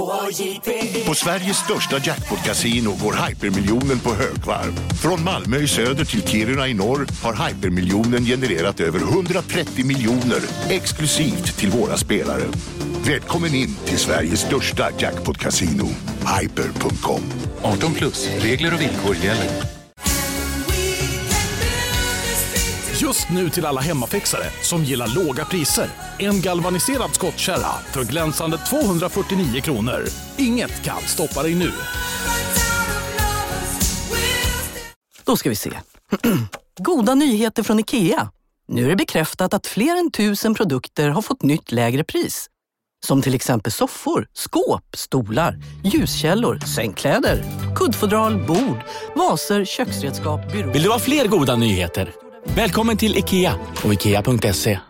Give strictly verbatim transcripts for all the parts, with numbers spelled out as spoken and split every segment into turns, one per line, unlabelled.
På Sveriges största jackpot-casino går hypermiljonen på högvarv. Från Malmö i söder till Kiruna i norr har hypermiljonen genererat över hundratrettio miljoner exklusivt till våra spelare. Välkommen in till Sveriges största jackpot-casino, hyper punkt com.
arton plus, regler och villkor gäller.
Just nu till alla hemmafixare som gillar låga priser. En galvaniserad skottkärra för glänsande tvåhundrafyrtionio kronor. Inget kan stoppa dig nu.
Då ska vi se. Goda nyheter från IKEA. Nu är det bekräftat att fler än tusen produkter har fått nytt lägre pris. Som till exempel soffor, skåp, stolar, ljuskällor, sängkläder, kuddfodral, bord, vaser, köksredskap, byråer.
Vill du ha fler goda nyheter? Välkommen till IKEA och ikea punkt se.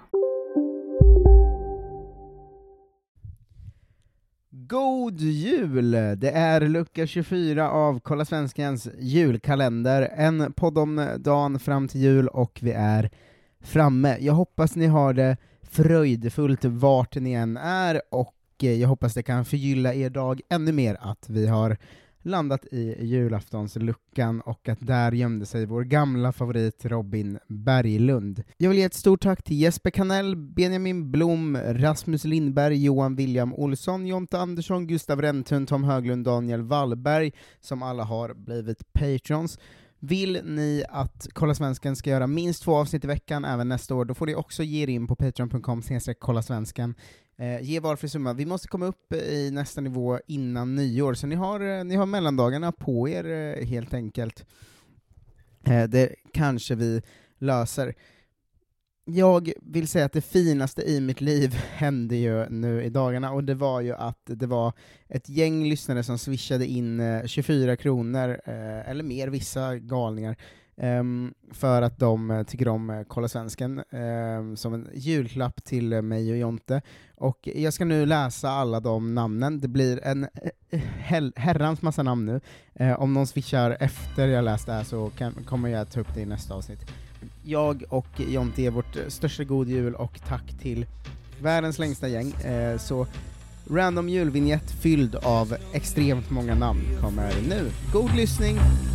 God jul! Det är lucka tjugofyra av Kolla Svenskans julkalender. En podd om dagen fram till jul och vi är framme. Jag hoppas ni har det fröjdefullt vart ni än är och jag hoppas det kan förgylla er dag ännu mer att vi har landat i julaftonsluckan och att där gömde sig vår gamla favorit Robin Berglund. Jag vill ge ett stort tack till Jesper Kanell, Benjamin Blom, Rasmus Lindberg, Johan William Olsson, Jonte Andersson, Gustav Rentun, Tom Höglund, Daniel Wallberg som alla har blivit patrons. Vill ni att Kolla Svenskan ska göra minst två avsnitt i veckan även nästa år, då får ni också ge er in på patreon punkt com slash kolla svenskan. Eh, ge valfri summa. Vi måste komma upp i nästa nivå innan nyår, så ni har, ni har mellandagarna på er eh, helt enkelt. Eh, det kanske vi löser. Jag vill säga att det finaste i mitt liv hände ju nu i dagarna, och det var ju att det var ett gäng lyssnare som swishade in eh, tjugofyra kronor, eh, eller mer, vissa galningar, Um, för att de uh, tycker om uh, Kolla Svenskan um, som en julklapp till uh, mig och Jonte. Och jag ska nu läsa alla de namnen. Det blir en uh, hel- herrans massa namn nu. Uh, om någon swishar efter jag läst det här så kan, kommer jag ta upp det i nästa avsnitt. Jag och Jonte är vårt största god jul och tack till världens längsta gäng. Uh, så random julvinjett fylld av extremt många namn kommer nu. God lyssning!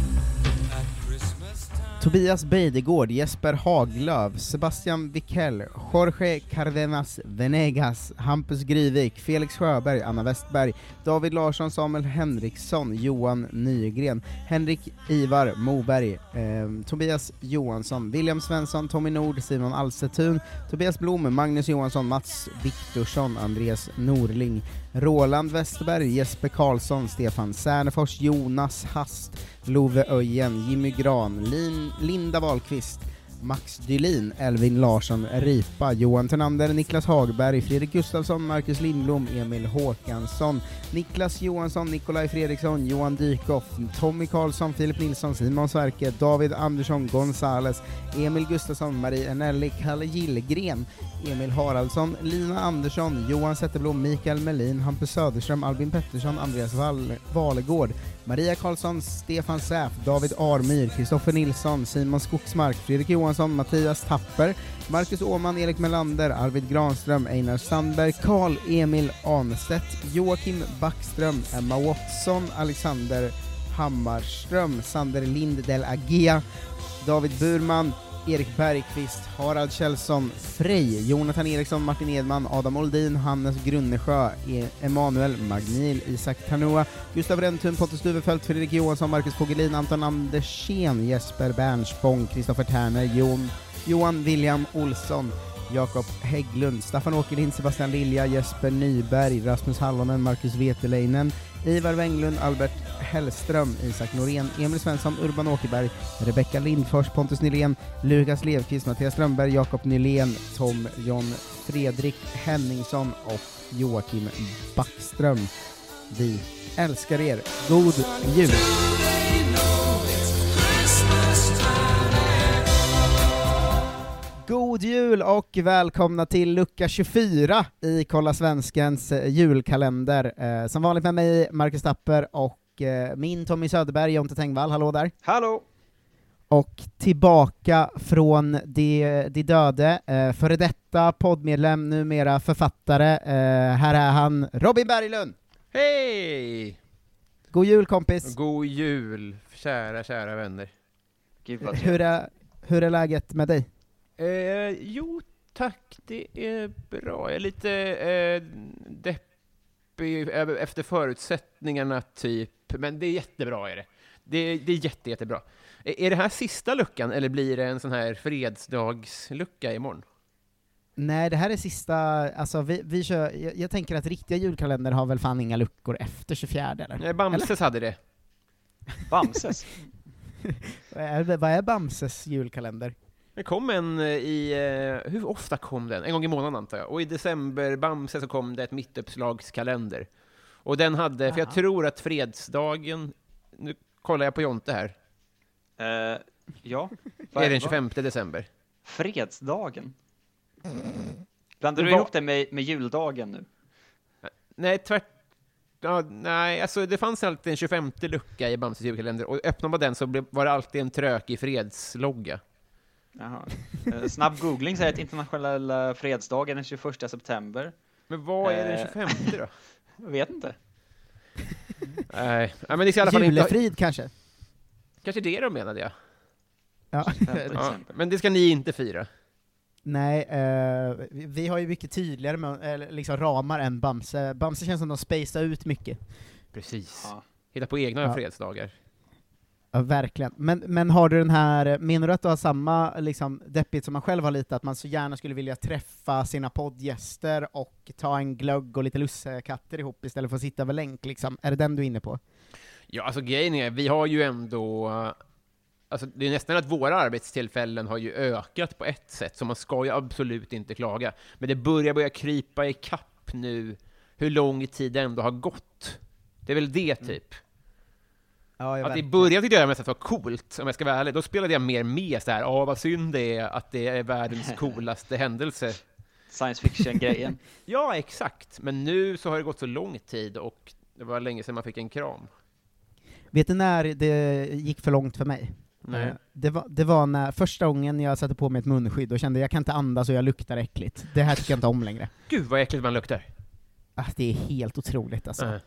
Tobias Beidegård, Jesper Haglöv, Sebastian Wikell, Jorge Cardenas Venegas, Hampus Grivik, Felix Sjöberg, Anna Westberg, David Larsson, Samuel Henriksson, Johan Nygren, Henrik Ivar Moberg, eh, Tobias Johansson, William Svensson, Tommy Nord, Simon Alsetun, Tobias Blom, Magnus Johansson, Mats Viktorsson, Andreas Norling, Roland Westerberg, Jesper Karlsson, Stefan Särnefors, Jonas Hast, Love Öjen, Jimmy Gran, Lin, Linda Wahlqvist, Max Dylin, Elvin Larsson, Ripa, Johan Törnander, Niklas Hagberg, Fredrik Gustafsson, Marcus Lindblom, Emil Håkansson, Niklas Johansson, Nikolaj Fredriksson, Johan Dykhoff, Tommy Karlsson, Filip Nilsson, Simon Sverke, David Andersson Gonzales, Emil Gustafsson, Marie Enelli, Kalle Gillgren, Emil Haraldsson, Lina Andersson, Johan Zetterblom, Mikael Melin, Hampus Söderström, Albin Pettersson, Andreas Wall- Valegård, Maria Karlsson, Stefan Säf, David Armyr, Kristoffer Nilsson, Simon Skogsmark, Fredrik Johansson, Mattias Tapper, Marcus Åman, Erik Melander, Arvid Granström, Einar Sandberg, Karl Emil Arnstedt, Joakim Backström, Emma Watson, Alexander Hammarström, Sander Lind del Agia, David Burman, Erik Bergqvist, Harald Kjellson, Frej, Jonathan Eriksson, Martin Edman, Adam Oldin, Hannes Grunnesjö, e- Emanuel Magnil, Isak Tanua, Gustav Rentun, Pontus Duvefält, Fredrik Johansson, Marcus Fogelin, Anton Andersén, Jesper Bernspång, Kristoffer Tärner, Jon, Johan William Olsson, Jakob Hägglund, Staffan Åkerlind, Sebastian Lilja, Jesper Nyberg, Rasmus Hallonen, Marcus Veteleinen, Ivar Wenglund, Albert Hellström, Isak Norén, Emil Svensson, Urban Åkerberg, Rebecka Lindfors, Pontus Nylén, Lukas Levqvist, Mattias Strömberg, Jakob Nylén, Tom John Fredrik Henningsson och Joakim Backström. Vi älskar er. God jul! God jul och välkomna till lucka tjugofyra i Kolla Svenskans julkalender. Eh, som vanligt med mig, Marcus Tapper, och eh, min Tommy Söderberg, Jonte Tengvall. Hallå där.
Hallå.
Och tillbaka från de, de döde, eh, före detta poddmedlem, numera författare. Eh, här är han, Robin Berglund.
Hej!
God jul kompis!
God jul, kära, kära vänner.
Gud vad
Hur är, hur är läget med dig?
Eh, jo, tack, det är bra. Jag är lite eh, deppig efter förutsättningarna, typ. Men det är jättebra, är det. Det, det är jätte, jättebra. Är, är det här sista luckan, eller blir det en sån här fredsdagslucka imorgon?
Nej, det här är sista, alltså vi, vi kör, jag, jag tänker att riktiga julkalender har väl fan inga luckor efter tjugofjärde, eller?
Nej, Bamses eller? Hade det.
Bamses?
vad, är, vad är Bamses julkalender?
Det kom en i, eh, hur ofta kom den? En gång i månaden antar jag. Och i december, Bamse, så kom det ett mittuppslagskalender. Och den hade, för jag tror att fredsdagen, nu kollar jag på Jonte här.
Uh, ja.
Är det den tjugofemte december?
Fredsdagen? Blandar du ihop det med, med juldagen nu?
Nej, tvärt. Ja, nej, alltså det fanns alltid en tjugofemte lucka i Bamses julkalender. Och öppnade man den så blev, var det alltid en trökig fredslogga.
Jaha. Uh, snabb googling säger att internationella fredsdagen är den tjugoförsta september.
Men vad är den tjugofemte då?
Jag vet inte.
Nej, men det är i alla fall
Julefrid
inte...
kanske?
Kanske det de menade, ja.
Ja.
Ja, men det ska ni inte fira.
Nej, eh, vi, vi har ju mycket tydligare med, eller, liksom ramar än Bamse. Bamse känns som de spacar ut mycket.
Precis.
Ja.
Hitta på egna
Ja.
fredsdagar.
Ja, verkligen. Men, men har du den här, menar du att du har samma liksom, deppigt som man själv har lite, att man så gärna skulle vilja träffa sina poddgäster och ta en glögg och lite lussekatter ihop istället för att sitta över länk, liksom? Är det den du är inne på?
Ja, alltså grejen är, vi har ju ändå... Alltså, det är nästan att våra arbetstillfällen har ju ökat på ett sätt, så man ska ju absolut inte klaga. Men det börjar börja krypa i kapp nu hur lång tid det ändå har gått. Det är väl det, typ.
Ja, jag
att i
verkligen.
början tyckte jag mest att det var coolt, om jag ska vara ärlig. Då spelade jag mer med så här, ja, vad synd det är att det är världens coolaste händelse.
Science fiction-grejen.
Ja, exakt. Men nu så har det gått så lång tid och det var länge sedan man fick en kram.
Vet du när det gick för långt för mig?
Nej.
Uh, det, var, det var när första gången jag satte på mig ett munskydd och kände jag kan inte andas och jag luktar äckligt. Det här tycker jag inte om längre.
Gud, vad äckligt man luktar.
Ah, det är helt otroligt alltså.
Uh.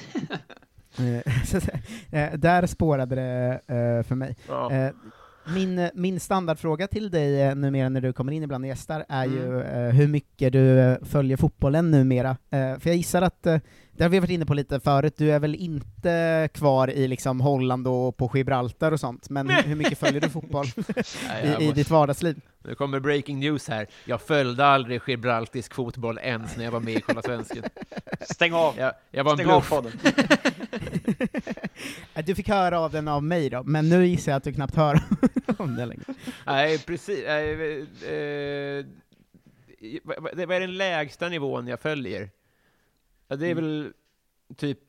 Uh, så, uh, där spårade det uh, för mig.
Ja.
Uh, min, min standardfråga till dig uh, numera när du kommer in ibland gäster är
Mm.
ju uh, hur mycket du uh, följer fotbollen numera. Uh, för jag gissar att, uh, det har vi varit inne på lite förut, du är väl inte kvar i liksom Holland och på Gibraltar och sånt, men hur, hur mycket följer du fotboll
Nej,
i,
jag
i
måste-
ditt vardagsliv?
Nu kommer breaking news här. Jag följde aldrig gibraltisk fotboll ens när jag var med i Kolla Svensken.
Stäng av.
Jag, jag var en
Stäng av
bluff.
podden.
Du fick höra av den av mig då, men nu gissar jag att du knappt hör om det längre.
Nej, precis. Nej, eh, vad, vad vad är den lägsta nivån jag följer? Ja, det är väl typ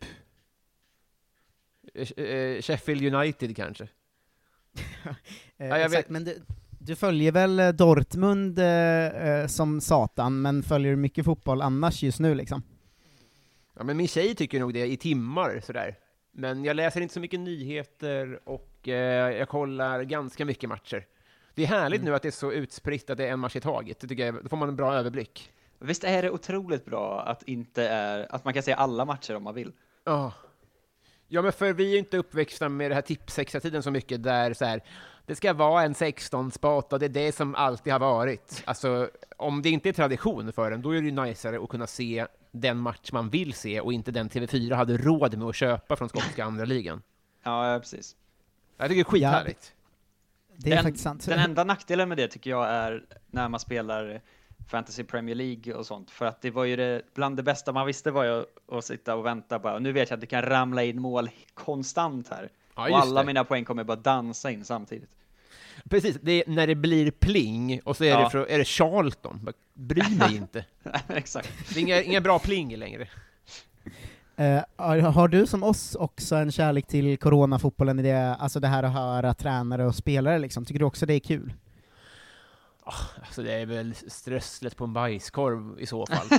eh, Sheffield United kanske.
Eh,
Ja, jag
exakt,
vet.
men du, du följer väl eh, Dortmund eh, eh, som satan, men följer du mycket fotboll annars just nu liksom?
Ja, men min tjej tycker nog det i timmar sådär. Men jag läser inte så mycket nyheter och eh, jag kollar ganska mycket matcher. Det är härligt
Mm.
nu att det är så utspritt att det är en match i taget. Det tycker jag, då får man en bra överblick.
Visst är det otroligt bra att inte är att man kan se alla matcher om man vill.
Ja. Ja, men för vi är ju inte uppväxta med det här tipsextra-tiden så mycket där så här, det ska vara en sexton-spot och det är det som alltid har varit. Alltså, om det inte är tradition för den, då är det ju najsare att kunna se den match man vill se och inte den T V fyra hade råd med att köpa från skotska andra ligan.
Ja, precis.
Jag tycker det är skithärligt.
Det är
den,
faktiskt sant.
Den enda nackdelen med det tycker jag är när man spelar Fantasy Premier League och sånt. För att det var ju det, bland det bästa man visste var ju att sitta och vänta bara. Och nu vet jag att det kan ramla in mål konstant här.
Ja,
och
just
alla
det.
mina poäng kommer bara dansa in samtidigt.
Precis, det är när det blir pling och så är,
Ja.
det, för, är det Charlton. Bara, bry mig inte.
Exakt.
Det är inga, inga bra pling längre.
Eh, har, har du som oss också en kärlek till coronafotbollen i det, alltså det här att höra tränare och spelare liksom? Tycker du också det är kul?
Alltså det är väl strösslet på en bajskorv i så fall.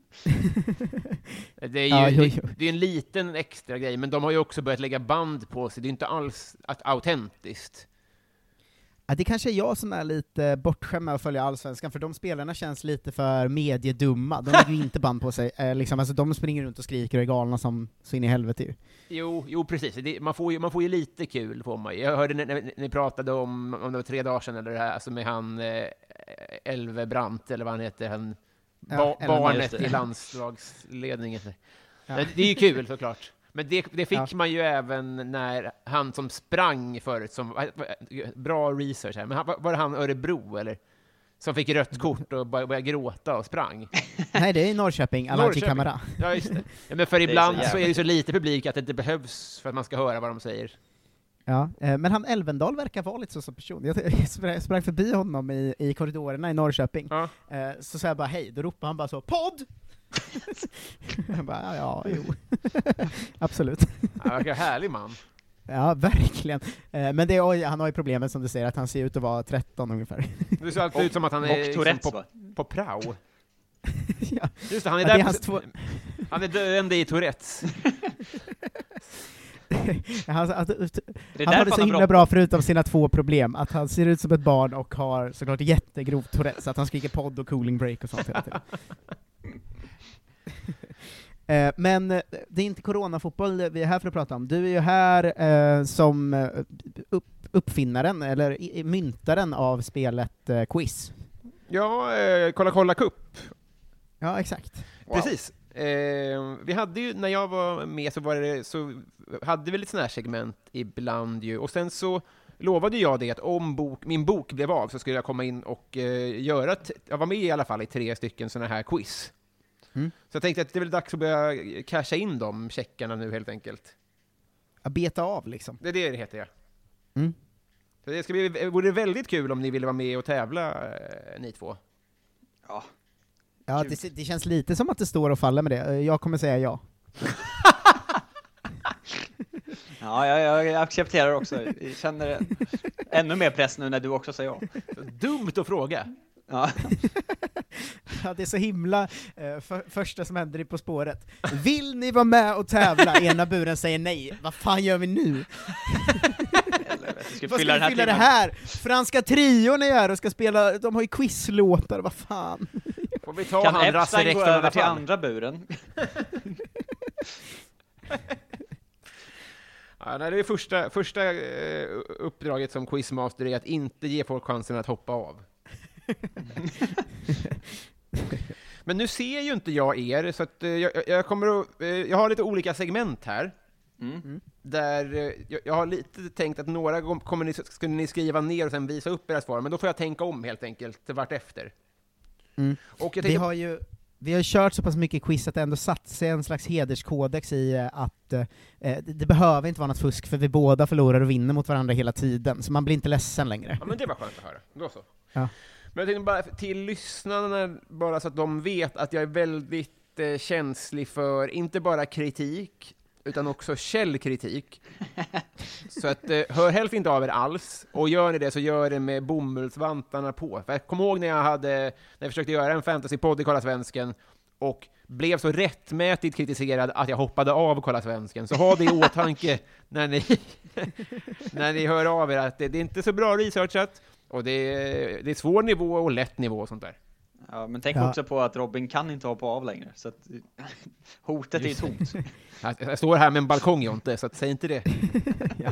Det är ju
Ja, jo, jo.
Det, det är en liten extra grej, men de har ju också börjat lägga band på sig. Det är inte alls att autentiskt.
Ja, det kanske är jag som är lite bortskämd med att följa Allsvenskan, för de spelarna känns lite för mediedumma. De lägger ju inte band på sig. Eh, liksom, alltså, de springer runt och skriker och är galna som så in i helvete ju.
Jo, jo precis. Det, man, får ju, man får ju lite kul på mig. Jag hörde när, när ni pratade om, om det var tre dagar sedan, eller det här, alltså med han eh, Elvebrant, eller vad han heter, han,
Ja,
ba, barnet i landslagsledningen.
Ja.
Det, det är ju kul såklart. Men det, det fick
Ja.
man ju även när han som sprang förut, som, bra research här, men han, var det han Örebro, eller? Som fick rött kort och började gråta och sprang.
Nej, det är i Norrköping, Alaji Kamara.
Ja, just det. Ja, men för ibland
så
så, är det ju så lite publik att det inte behövs för att man ska höra vad de säger.
Ja, eh, men han Elvendal verkar vara lite så som person. Jag, jag sprang, sprang förbi honom i, i korridorerna i Norrköping.
Ja.
Eh, så sa jag bara hej, då ropade han bara så, podd! Jag bara, ja, ja, jo. Absolut.
Ja, vilken härlig man.
Ja, verkligen. Eh, men det, oj, han har ju problemet som du säger, att han ser ut att vara tretton ungefär.
Det ser alltid ut som att han är
Och
liksom
Tourettes,
på,
va?
på prao.
Ja.
Just det, han är
Ja,
där
det är
på,
hans två...
han är döende i Tourettes.
han, att,
Det är
han
därför
har det så
har
himla
bråttom.
bra förutom sina två problem, att han ser ut som ett barn och har såklart jättegrovt Tourettes, att han skriker podd och cooling break och sånt hela tiden. Eh, men eh, det är inte coronafotboll vi är här för att prata om. Du är ju här eh, som eh, upp, uppfinnaren, eller i, i, myntaren av spelet eh, Quiz.
Ja, eh, kolla kolla kupp.
Ja, exakt.
Wow.
Precis. Eh, vi hade ju, när jag var med så var det, så hade vi lite sån här segment ibland ju, och sen så lovade jag det att om bok, min bok blev av så skulle jag komma in och eh, göra, t- jag var med i alla fall i tre stycken såna här quiz.
Mm.
Så jag tänkte att det är väl dags att börja casha in de checkarna nu helt enkelt.
Att beta av liksom.
Det är det det heter, ja.
Mm.
Så det ska bli, vore väldigt kul om ni ville vara med och tävla, eh, ni två.
Ja.
Ja,
Kul.
det, det känns lite som att det står och faller med det. Eh, Jag kommer säga ja.
Ja, jag, jag accepterar också. Jag känner ännu mer press nu när du också säger ja.
Dumt att fråga.
Ja.
Ja, det är så himla eh, för, första som händer i På spåret. Vill ni vara med och tävla? Ena buren säger nej. Vad fan gör vi nu?
Vi ska
Vad ska
fylla
vi
den här
fylla det
timmen.
här? Franska trion är här och ska spela, de har ju quizlåtar, vad fan?
Får vi ta
Kan
han Rasse
Epstein gå
rektorn i alla
över till
fall?
andra buren?
Ja, nej, det är första, första eh, uppdraget som quizmaster är att inte ge folk chansen att hoppa av. Men nu ser ju inte jag er, så att, eh, jag, jag kommer att, eh, jag har lite olika segment här.
Mm.
Där eh, jag, jag har lite tänkt att några gånger kommer ni, skulle ni skriva ner och sen visa upp era svar, men då får jag tänka om helt enkelt vart efter.
Mm.
Och jag
Vi
tänker,
har ju vi har kört så pass mycket quiz att det ändå satt sig en slags hederskodex i eh, att eh, det, det behöver inte vara något fusk, för vi båda förlorar och vinner mot varandra hela tiden, så man blir inte ledsen längre.
ja, men det var skönt att höra. Då så.
Ja.
Men jag tänkte bara till lyssnarna, bara så att de vet att jag är väldigt eh, känslig för inte bara kritik, utan också källkritik. Så att, eh, hör helst inte av er alls, och gör ni det så gör det med bomullsvantarna på. För jag kommer ihåg när jag, hade, när jag försökte göra en fantasypodd i Kolla Svensken, och blev så rättmätigt kritiserad att jag hoppade av Kolla Svensken. Så ha det i åtanke när ni, när ni hör av er, att det, det är inte så bra researchat, och det är, det är svår nivå och lätt nivå och sånt där.
Ja, men tänk
Ja.
också på att Robin kan inte hoppa av längre, så att hotet är ju tomt.
Jag, jag står här med en balkong, Jonte, så att, säg inte det.
Ja.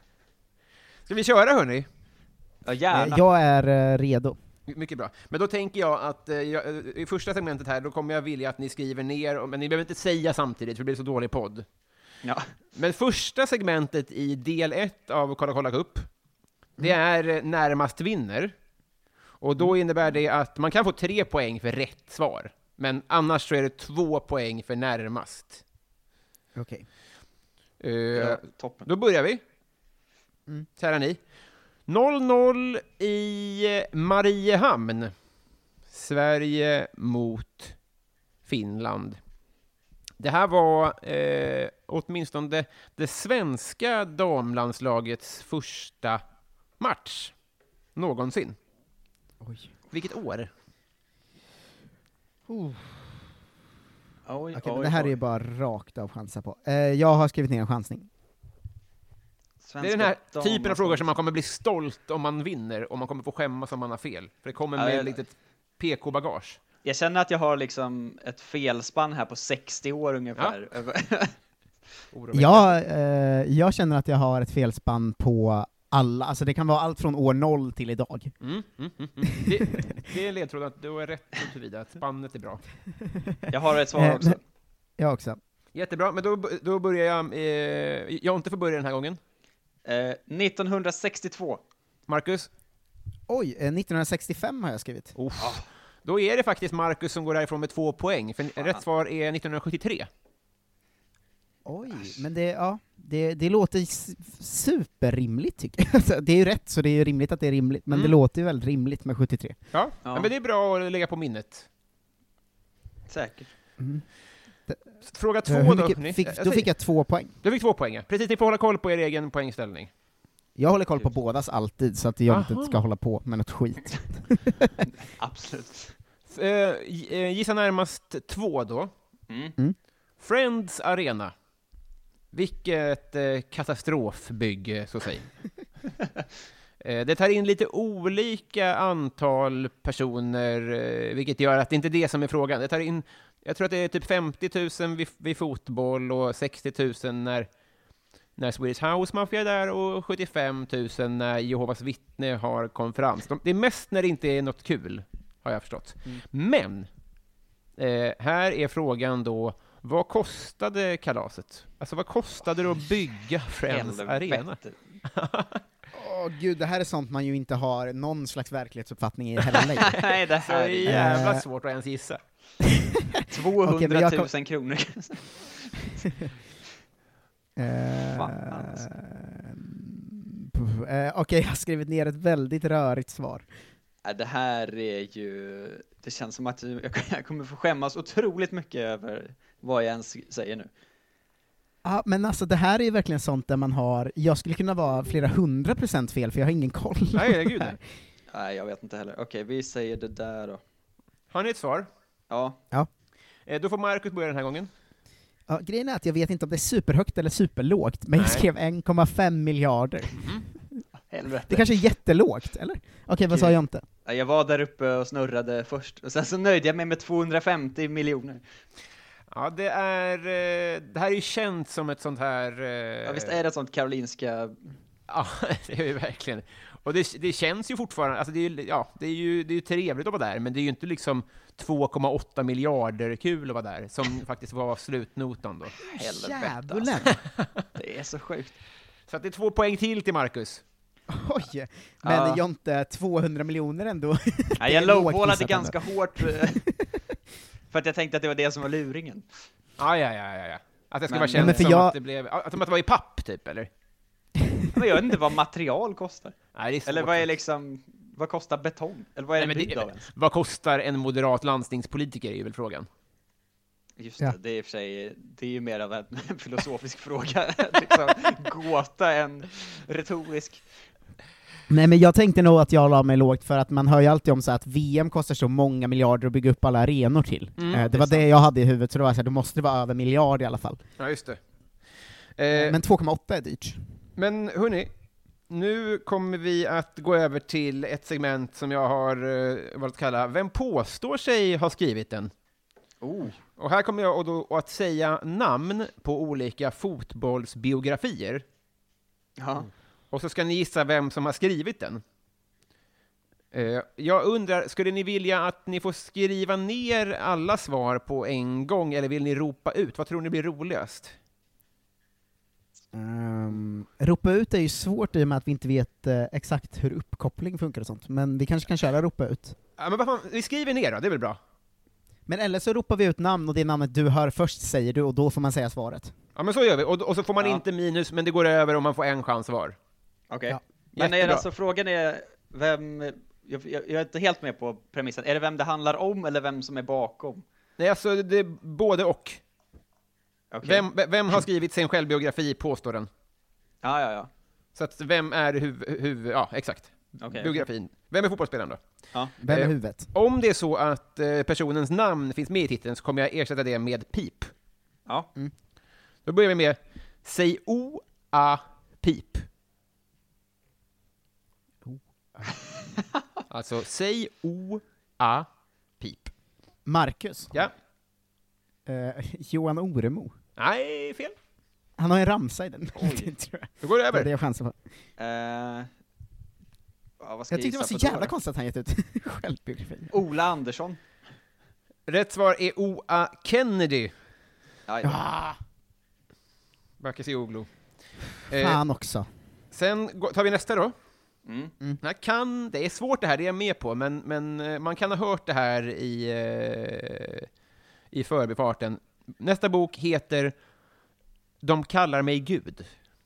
Ska vi köra, hörni?
Ja,
Eh,
gärna.
Jag är eh, redo.
Mycket bra. Men då tänker jag att eh, jag, eh, i första segmentet här, då kommer jag vilja att ni skriver ner, och- men ni behöver inte säga samtidigt, för det blir så dålig podd.
Ja.
Men första segmentet i del ett av Kolla kolla kupp, det är eh, närmast vinner. Och då innebär det att man kan få tre poäng för rätt svar, men annars så är det två poäng för närmast.
Okej.
Eh,
Ja, toppen.
Då börjar vi.
Mm.
Kära ni. noll noll i Mariehamn. Sverige mot Finland. Det här var eh, åtminstone det, det svenska damlandslagets första match någonsin.
Oj.
Vilket år?
Uh.
Oj,
Okej, men
oj,
det här är
oj.
ju bara rakt av chansa på. Eh, jag har skrivit ner en chansning.
Det är den här typen av frågor som man kommer bli stolt om man vinner, och man kommer få skämmas om man har fel. För det kommer med
Ja, jag...
lite P K-bagage.
Jag känner att jag har liksom ett felspann här på sextio år ungefär.
Ja, ja eh, jag känner att jag har ett felspann på alla, alltså det kan vara allt från år noll till idag.
Mm, mm, mm, mm. Det, det är en ledtråd att du är rätt och så vidare, att spannet är bra.
Jag har ett svar också.
Jag också.
Jättebra, men då, då börjar jag, eh, jag inte får börja den här gången.
Eh, nittonhundrasextiotvå.
Marcus?
Oj, eh, nittonhundrasextiofem har jag skrivit.
Oh. Då är det faktiskt Marcus som går därifrån med två poäng, för
Fan.
rätt svar är nittonhundrasjuttiotre.
Oj, men det, ja, det, det låter superrimligt tycker jag. Det är ju rätt, så det är ju rimligt att det är rimligt, men mm. det låter ju väldigt rimligt med sjuttiotre.
Ja, ja. ja, men det är bra att lägga på minnet.
Säkert.
Mm.
Fråga två då.
Mycket, fick, då fick jag två poäng.
Du fick två poäng, precis. Ni får hålla koll på er egen poängställning.
Jag håller koll på bådas alltid, så att jag Aha. inte ska hålla på med något skit.
Absolut.
Uh, gissa närmast två då.
Mm.
Mm.
Friends Arena. Vilket eh, katastrofbygge, så att säga. eh, det tar in lite olika antal personer, eh, vilket gör att det inte är det som är frågan. Det tar in, jag tror att det är typ femtio tusen vid, vid fotboll och sextio tusen när, när Swedish House Mafia är där, och sjuttiofem tusen när Jehovas vittne har konferens. De, det är mest när det inte är något kul, har jag förstått. Mm. Men eh, här är frågan då, vad kostade kalaset? Alltså vad kostade det att bygga Friends Arena?
Åh oh, gud, det här är sånt man ju inte har någon slags verklighetsuppfattning i hela läget.
Nej, det här är
jävla uh, svårt att ens gissa.
tvåhundratusen okay, kronor.
uh, alltså. uh, Okej, okay, jag har skrivit ner ett väldigt rörigt svar.
Det här är ju... Det känns som att jag kommer få skämmas otroligt mycket över vad jag ens säger nu.
Ja, men alltså det här är ju verkligen sånt där man har... Jag skulle kunna vara flera hundra procent fel, för jag har ingen koll.
Nej, gud.
Nej, jag vet inte heller. Okej, vi säger det där då.
Har ni ett svar?
Ja.
Ja.
Eh, då får Marcus börja den här gången.
Ja, grejen är att jag vet inte om det är superhögt eller superlågt, men Nej. jag skrev en komma fem miljarder.
Mm. Helvete.
Det kanske är jättelågt, eller? Okej, okay, vad sa jag inte?
Jag var där uppe och snurrade först, och sen så nöjde jag mig med tvåhundrafemtio miljoner.
Ja, det är... Det här är ju känt som ett sånt här...
Ja, visst är det ett sånt Karolinska...
Ja, det är ju verkligen. Och det, det känns ju fortfarande... Alltså det är ju, ja, det är ju det är ju trevligt att vara där, men det är ju inte liksom två komma åtta miljarder kul att vara där, som faktiskt var slutnotan då.
Helvete, alltså. Det är så sjukt.
Så att det är två poäng till till Marcus.
Oj, men ja. Jag inte tvåhundra miljoner ändå.
Ja, jag lowballade ganska hårt för att jag tänkte att det var det som var luringen.
Ja, ja, ja, ja. Att det skulle
men,
vara känt
men för
som
jag...
att det blev, att det var i papp typ, eller?
Men jag vet inte vad material kostar.
Nej, det är svårt.
Eller vad är liksom, vad kostar betong? Eller vad är
Nej,
det
det,
av ens?
Vad kostar en moderat landstingspolitiker är ju väl frågan.
Just det, ja. Det är i och för sig, det är ju mer av en filosofisk fråga. Liksom, gåta en retorisk.
Nej, men jag tänkte nog att jag la mig lågt, för att man hör ju alltid om så att V M kostar så många miljarder att bygga upp alla arenor till. Mm, eh, det, det var det jag hade i huvudet, så det var så här, då måste det vara över miljard i alla fall.
Ja, just det. Eh,
men två komma åtta är dyrt.
Men hörni, nu kommer vi att gå över till ett segment som jag har eh, valt att kalla Vem påstår sig ha skrivit den?
Oh.
Och här kommer jag då att säga namn på olika fotbollsbiografier.
Ja.
Och så ska ni gissa vem som har skrivit den. Uh, jag undrar, skulle ni vilja att ni får skriva ner alla svar på en gång, eller vill ni ropa ut? Vad tror ni blir roligast?
Um, ropa ut är ju svårt i och med att vi inte vet uh, exakt hur uppkoppling funkar och sånt, men vi kanske kan köra ropa ut.
Ja, men vad fan, vi skriver ner då, det är väl bra?
Men eller så ropar vi ut namn, och det namnet du hör först säger du, och då får man säga svaret.
Ja, men så gör vi, och, och så får man ja. inte minus, men det går över om man får en chans var.
Okej. Okay. Ja. Men är alltså frågan är vem, jag, jag, jag är inte helt med på premissen. Är det vem det handlar om eller vem som är bakom?
Nej, alltså det är både och.
Okay.
Vem, vem har skrivit sin självbiografi, påstår den?
Ja, ja, ja.
Så att vem är huvud, huv, ja, exakt.
Okay,
biografin. Okay. Vem är fotbollsspelaren då?
Ja.
Vem är eh, huvudet?
Om det är så att eh, personens namn finns med i titeln, så kommer jag ersätta det med pip.
Ja.
Mm.
Då börjar vi med säg o, a, pip. Alltså, säg O-A, pip.
Marcus.
Ja.
Eh, Johan Oremo.
Nej, fel.
Han har en ramsa i den. tror jag.
Då går det över.
Det är jag chansen på.
Uh, ja, vad ska
Jag tyckte det var så
gissa på
jävla
då?
konstigt att han gett ut självbiografi.
Ola Andersson.
Rätt svar är O-A, Kennedy.
Ja, ja.
Ah,
Marcus Ioglu. Eh,
fan också.
sen går- tar vi nästa då.
Mm.
Jag kan, det är svårt det här, det är jag med på, men, men eh, man kan ha hört det här i, eh, i förbifarten. Nästa bok heter De kallar mig Gud.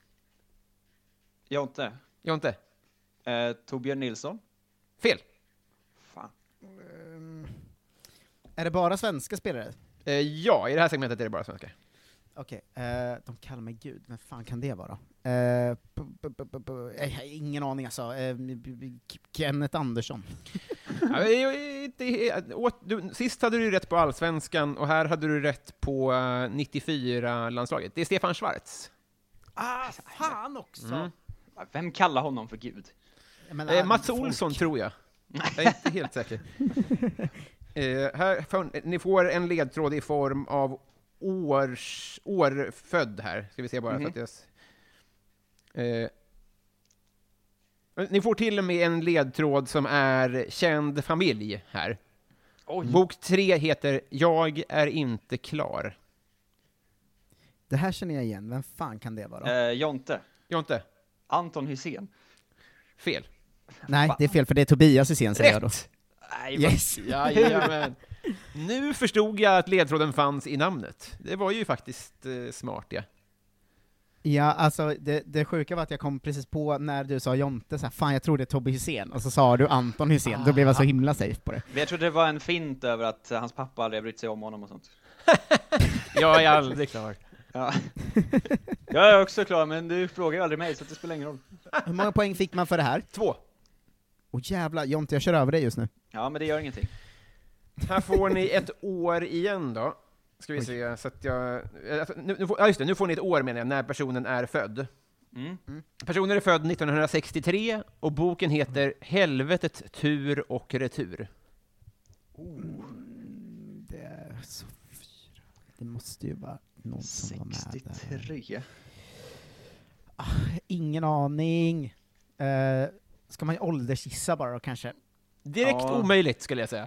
Jonte.
Jag inte.
Uh, Torbjörn Nilsson.
Fel.
Fan.
Är det bara svenska spelare?
Eh, ja, i det här segmentet är det bara svenska.
Okej, eh, de kallar mig Gud, men fan kan det vara? Eh, p- p- p- p- p- jag har ingen aning alltså. Eh, b- b- Kenneth Andersson.
Ja, det är inte- åt- du, sist hade du rätt på allsvenskan, och här hade du rätt på eh, nittiofyra-landslaget. Det är Stefan Schwarz.
Ah, fan också!
Mm.
Vem kallar honom för Gud?
Jag menar,
Eh, Mats
folk-
Olsson, tror jag. Jag är inte helt säker. Eh, här, för, ni får en ledtråd i form av års, årfödd här. Ska vi se bara.
Mhm.
för att jag, eh, ni får till och med en ledtråd som är känd familj här.
Oj.
Bok tre heter Jag är inte klar.
Det här känner jag igen, vem fan kan det vara?
Uh, Jonte.
Jonte,
Anton Hysén.
fel.
Nej, det är fel, för det är Tobias Hysén säger jag då.
Rätt!
Nej,
Yes!
Jajamän. Nu förstod jag att ledtråden fanns i namnet. Det var ju faktiskt eh, smart, ja.
Ja, alltså det, det sjuka var att jag kom precis på när du sa Jonte, så här, fan jag tror det är Tobbe Hysén, och så sa du Anton Hysén, då blev jag så himla safe på det.
Men jag trodde det var en fint över att hans pappa aldrig har brytt sig om honom och sånt.
Jag är aldrig klar.
Ja. Jag är också klar, men du frågar ju aldrig mig, så det spelar ingen roll.
Hur många poäng fick man för det här?
Två.
Åh jävlar, Jonte, jag kör över dig just nu.
Ja, men det gör ingenting.
Här får ni ett år igen då. Ska vi
Oj.
se, så att jag... Alltså, nu, nu får, ja, just det, nu får ni ett år menar jag, när personen är född.
Mm.
Personen är född nittonhundrasextiotre, och boken heter Helvetet, tur och retur.
Det är så fyra. Det måste ju vara någon som var med där.
sextiotre.
Ingen aning. Uh, ska man ju åldersgissa bara då kanske?
Direkt
Ja.
omöjligt, skulle jag säga.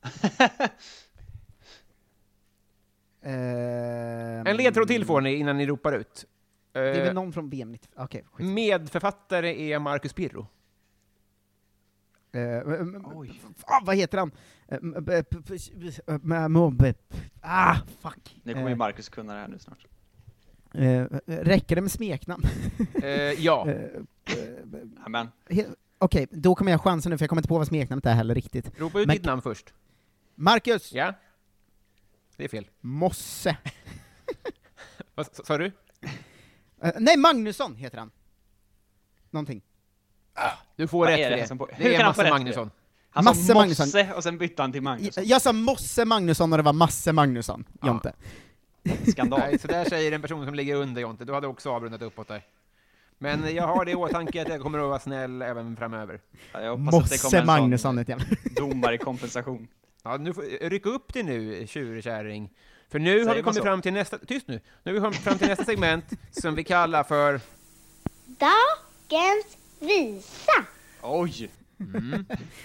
Uh,
En ledtråd till får ni innan ni ropar ut.
Det är väl
Eh,
någon från V M nittio... Okej, skit.
medförfattare är Marcus Pirro.
Eh, m-
Oj.
ah, vad heter han? Eh, m- b- p- p- eh, m- mobbe- Ah, fuck.
Nu kommer ju
Eh,
Marcus kunna det här nu snart.
eh, räcker det med smeknamn?
Eh, ja.
Eh,
Ja, men
he- Okej, då kommer jag chansen nu, för jag kommer inte på vad smeknamnet är heller riktigt.
Ropa ut
Men-
ditt namn först.
Marcus
Ja. Det är fel.
Mosse.
Vad s- sa du?
Eh, nej, Magnusson heter han. Någonting.
Du får
Vad
rätt
är
för
det
det.
som på- Hur
Det är
kan han få
Masse
rätt för
Magnusson.
han
Masse
sa
Magnusson.
Mosse och sen bytte han till Magnus.
Jag, jag sa Mosse Magnusson och det var Masse Magnusson,
Ja.
Jonte.
Skandal.
Nej, så där säger en person som ligger under Jonte. Du hade också avrundat uppåt där. Men jag har det i åtanke att jag kommer att vara snäll även framöver.
Ja, jag hoppas att det
Mosse
kommer en
Magnusson
sån
heter jag.
domare i kompensation.
Ja, nu får, ryck upp det nu, tjurkärring. För nu har
Säger
vi
man
kommit
så?
fram till nästa... Tyst nu! Nu har vi kommit fram till nästa segment som vi kallar för...
Dagens visa.
Oj!
Mm.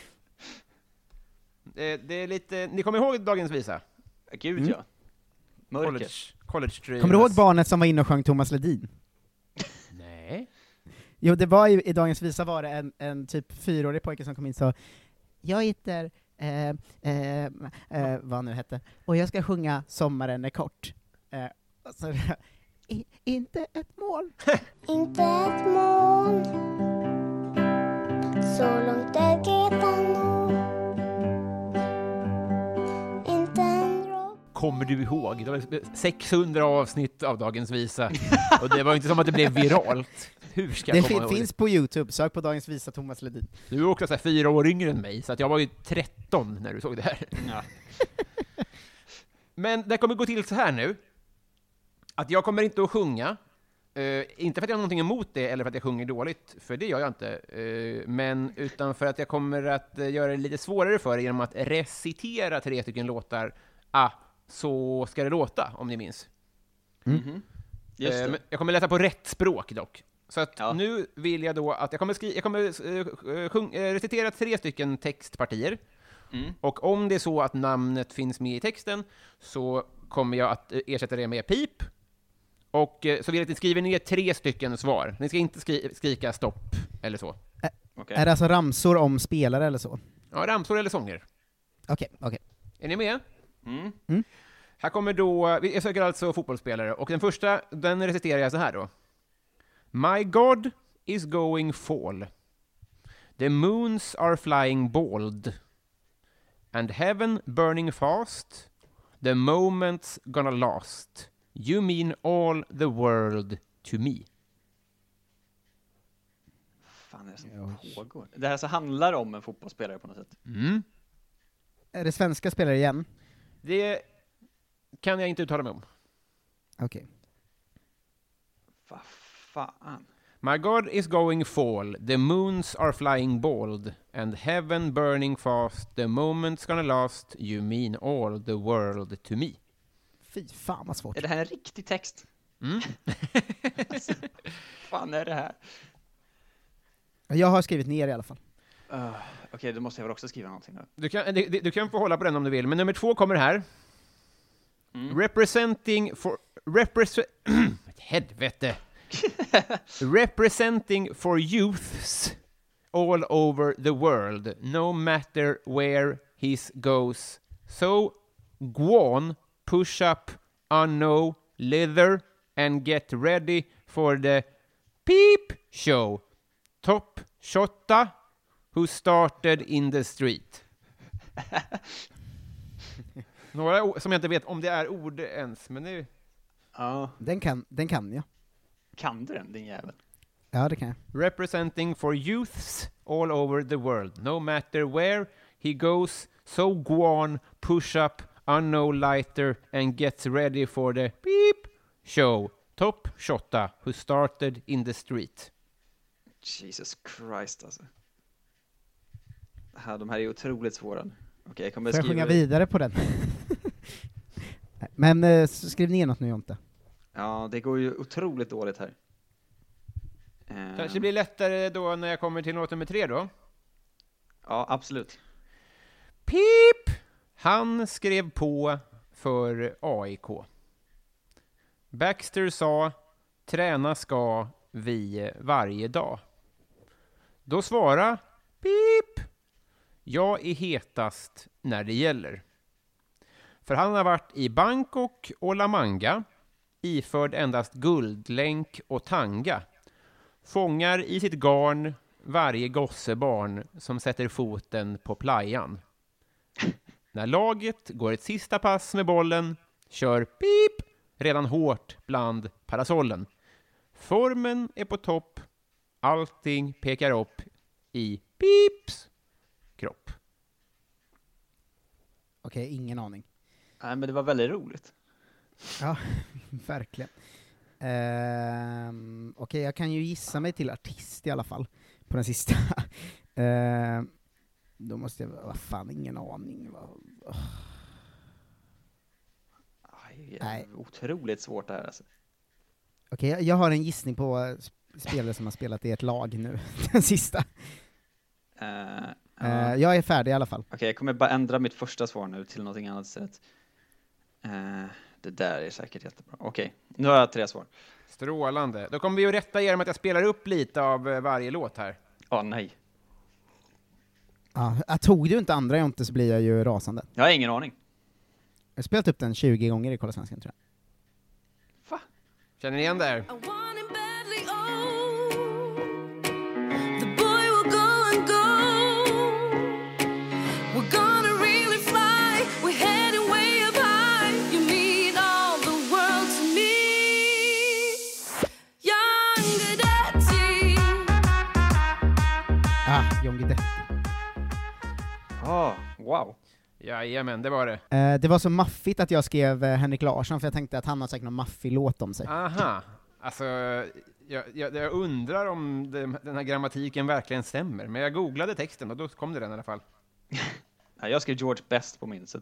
Det, det är lite... Ni kommer ihåg dagens visa?
Gud
Mm.
ja. Mörker.
College, college Dreamers.
Kommer du ihåg barnet som var inne och sjöng Thomas Ledin?
Nej.
Jo, det var ju, i Dagens Visa var det en, en typ fyraårig pojke som kom in och sa jag heter, eh, eh, eh, vad han nu hette, och jag ska sjunga Sommaren är kort. Eh, och så, I, inte ett mål.
Inte ett moln. Så långt ögat kan nå. Inte en rock.
Kommer du ihåg? Det var sexhundra avsnitt av dagens visa. Och det var inte som att det blev viralt. Hur ska
Det
jag komma
fin-
ihåg
finns på YouTube, sök på Dagens Visa Thomas Ledin.
det? Du är också så här fyra år yngre än mig, så att jag var ju tretton när du såg det här.
Ja.
Men det kommer gå till så här nu, att jag kommer inte att sjunga, Uh, inte för att jag har någonting emot det eller för att jag sjunger dåligt, för det gör jag inte. Uh, men utan för att jag kommer att uh, göra det lite svårare för er genom att recitera tre stycken låtar. Ah, så ska det låta, om ni minns.
Mm. Mm-hmm. Just det.
Uh, men jag kommer läsa på rätt språk dock. Så att
ja.
nu vill jag då att jag kommer, skri- jag kommer uh, sjung- uh, recitera tre stycken textpartier. Mm. Och om det är så att namnet finns med i texten så kommer jag att uh, ersätta det med pip. Och så vill jag att ni skriver ner tre stycken svar. Ni ska inte skri- skrika stopp eller så.
Ä- okay. Är det alltså ramsor om spelare eller så?
Ja, ramsor eller sånger.
Okej, okay, okej. Okay.
Är ni med?
Mm.
Mm.
Här kommer då, jag söker alltså fotbollsspelare, och den första, den reciterar jag så här då. My God is going fall. The moons are flying bald. And heaven burning fast. The moment's gonna last. You mean all the world to me.
Fan är det som pågår? Det här så handlar om en fotbollsspelare på något sätt.
Mm.
Är det svenska spelare igen?
Det kan jag inte uttala mig om.
Okej. Okay.
Vad fan?
My God is going fall. The moons are flying bald. And heaven burning fast. The moment's gonna last. You mean all the world to me.
Fy fan vad svårt.
Är det här en riktig text?
Mm.
Alltså, fan är det här?
Jag har skrivit ner i alla fall.
Uh, Okej, okay, då måste jag väl också skriva någonting då.
Du kan, du, du kan få hålla på den om du vill, men nummer två kommer här. Mm. Representing for... Represent... Helvete! Representing for youths all over the world, no matter where he goes. So, go on, push up, unknow, leather, and get ready for the peep show. Top shotta who started in the street. Några som jag inte vet om det är ord ens, men det...
Ja.
Den kan, den kan jag.
Kan du den, din jävel?
Ja, det kan jag.
Representing for youths all over the world, no matter where he goes, so go on, push up, unknow lighter, and get ready for the beep show. Top shotta who started in the street.
Jesus Christ, alltså. Här, de här är otroligt svåra. Okej, okay, jag kommer
Får jag
skriva...
sjunga vidare på den? Men eh, skriv ner något nu, Jonte.
Ja, det går ju otroligt dåligt här.
Kanske blir lättare då när jag kommer till låt nummer tre då.
Ja, absolut.
Pip! Han skrev på för A I K. Baxter sa, träna ska vi varje dag. Då svara, pip! Jag är hetast när det gäller. För han har varit i Bangkok och La Manga, iförd endast guldlänk och tanga. Fångar i sitt garn varje gossebarn som sätter foten på playan. När laget går ett sista pass med bollen kör pip redan hårt bland parasollen. Formen är på topp. Allting pekar upp i pips kropp.
Okej, ingen aning.
Nej, men det var väldigt roligt.
Ja, verkligen. Um, Okej, okay, jag kan ju gissa mig till artist i alla fall på den sista. uh, då måste jag, vad fan, ingen aning. Oh.
Aj, Nej. Otroligt svårt det här alltså.
Okej, okay, jag har en gissning på spelare som har spelat i ett lag nu, den sista.
Uh, uh.
Uh, jag är färdig i alla fall.
Okej, okay, jag kommer bara ändra mitt första svar nu till någonting annat sätt. Uh, det där är säkert jättebra. Okej, okay, nu har jag tre svar.
Strålande. Då kommer vi att rätta genom att jag spelar upp lite av varje låt här.
Ja, oh, nej.
Ja, tog du inte andra Jonte så blir jag ju rasande.
Jag har ingen aning.
Jag har spelat upp den tjugo gånger i Kolla Svenskan, tror jag.
Va?
Känner ni igen det här?
Ah, John Guidetti.
Ah, wow.
Jajamän, det var det.
Eh, det var så maffigt att jag skrev eh, Henrik Larsson, för jag tänkte att han har säkert någon maffig låt om sig.
Aha. Alltså, jag, jag, jag undrar om det, den här grammatiken verkligen stämmer. Men jag googlade texten och då kom det den i alla fall.
Ja, jag skrev George Best på min. Så.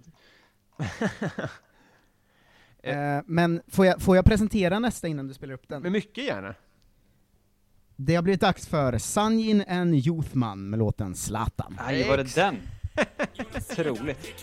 eh, men får jag, får jag presentera nästa innan du spelar upp den?
Men mycket gärna.
Det har blivit dags för Sanjin and Youthman med låten Zlatan.
Aj, var det den? Otroligt.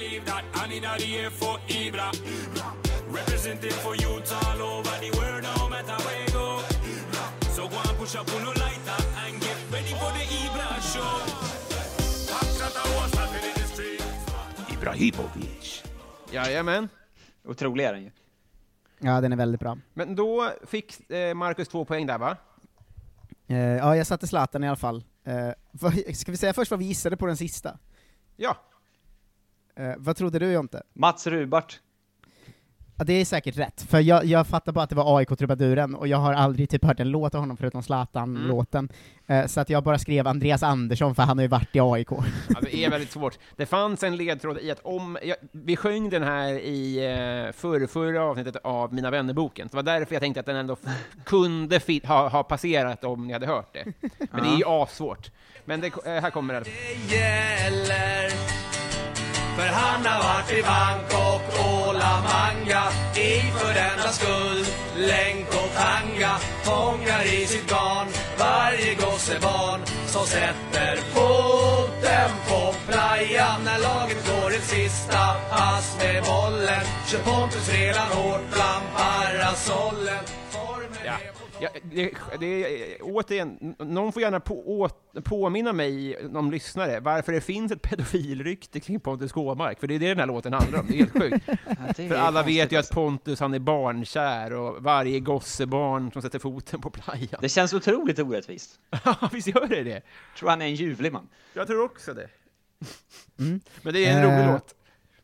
Ibrahimovic.
Jajamän.
Otrolig är den ju.
Ja, den är väldigt bra.
Men då fick eh, Marcus två poäng där, va?
Eh, ja, jag satte Zlatan i alla fall. Eh, vad, ska vi säga först vad vi gissade på den sista?
Ja.
Eh, vad trodde du, Jonte?
Mats Rubart.
Ja, det är säkert rätt, för jag, jag fattar bara att det var A I K-trubaduren, och jag har aldrig typ hört en låt av honom förutom Zlatan-låten. Mm. Eh, så att jag bara skrev Andreas Andersson, för han har ju varit i A I K.
Ja, det är väldigt svårt. Det fanns en ledtråd i att om... Ja, vi sjöng den här i eh, förra, förra avsnittet av Mina vännerboken. Det var därför jag tänkte att den ändå f- kunde fi- ha, ha passerat om ni hade hört det. Men ja. Det är ju asvårt. Men det, eh, här kommer det.
Det gäller, för han har varit i Bangkok och La Manga, i för denna skull, länk och tanga, fångar i sitt garn varje gossebarn som sätter foten på playan när laget går ett sista pass med bollen. Kör Pontus redan hårt bland parasollen.
Ja. Ja, det, det är, återigen, någon får gärna på, å, påminna mig, de lyssnare, varför det finns ett pedofilrykte kring Pontus Gåmark, för det är det den här låten handlar om, det är helt sjukt. Ja, för alla vet ju att Pontus, han är barnkär, och varje gossebarn som sätter foten på playan.
Det känns otroligt orättvist.
Ja, visst gör det det.
Jag tror han är en ljuvlig man.
Jag tror också det.
Mm.
Men det är en uh, rolig låt.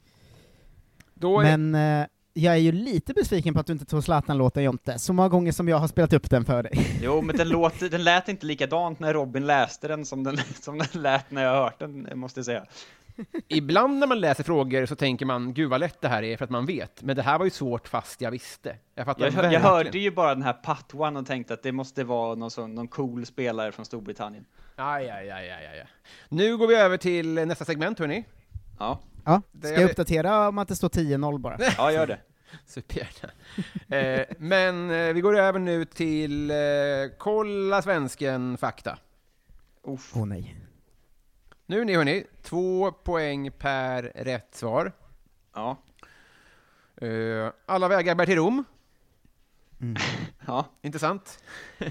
Då är... Men... Uh... Jag är ju lite besviken på att du inte tog Zlatan-låten, Jonte, så många gånger som jag har spelat upp den för dig.
Jo, men den, låt, den lät inte likadant när Robin läste den som den, som den lät när jag hört den, måste jag säga.
Ibland när man läser frågor så tänker man, gud vad lätt det här är, för att man vet. Men det här var ju svårt fast jag visste. Jag, fattar
jag, jag hörde ju bara den här Patuan och tänkte att det måste vara någon, sån, någon cool spelare från Storbritannien.
Aj, aj, aj, aj, aj. Nu går vi över till nästa segment, hörni.
Ja.
Ja, ska jag uppdatera om att det står tio noll bara?
Ja, gör det.
Supergärna. eh, men eh, vi går över nu till eh, kolla svensken fakta.
Åh oh, nej.
Nu ni hörni, två poäng per rätt svar.
Ja.
Eh, alla vägar bär till Rom.
Mm. Ja.
Intressant.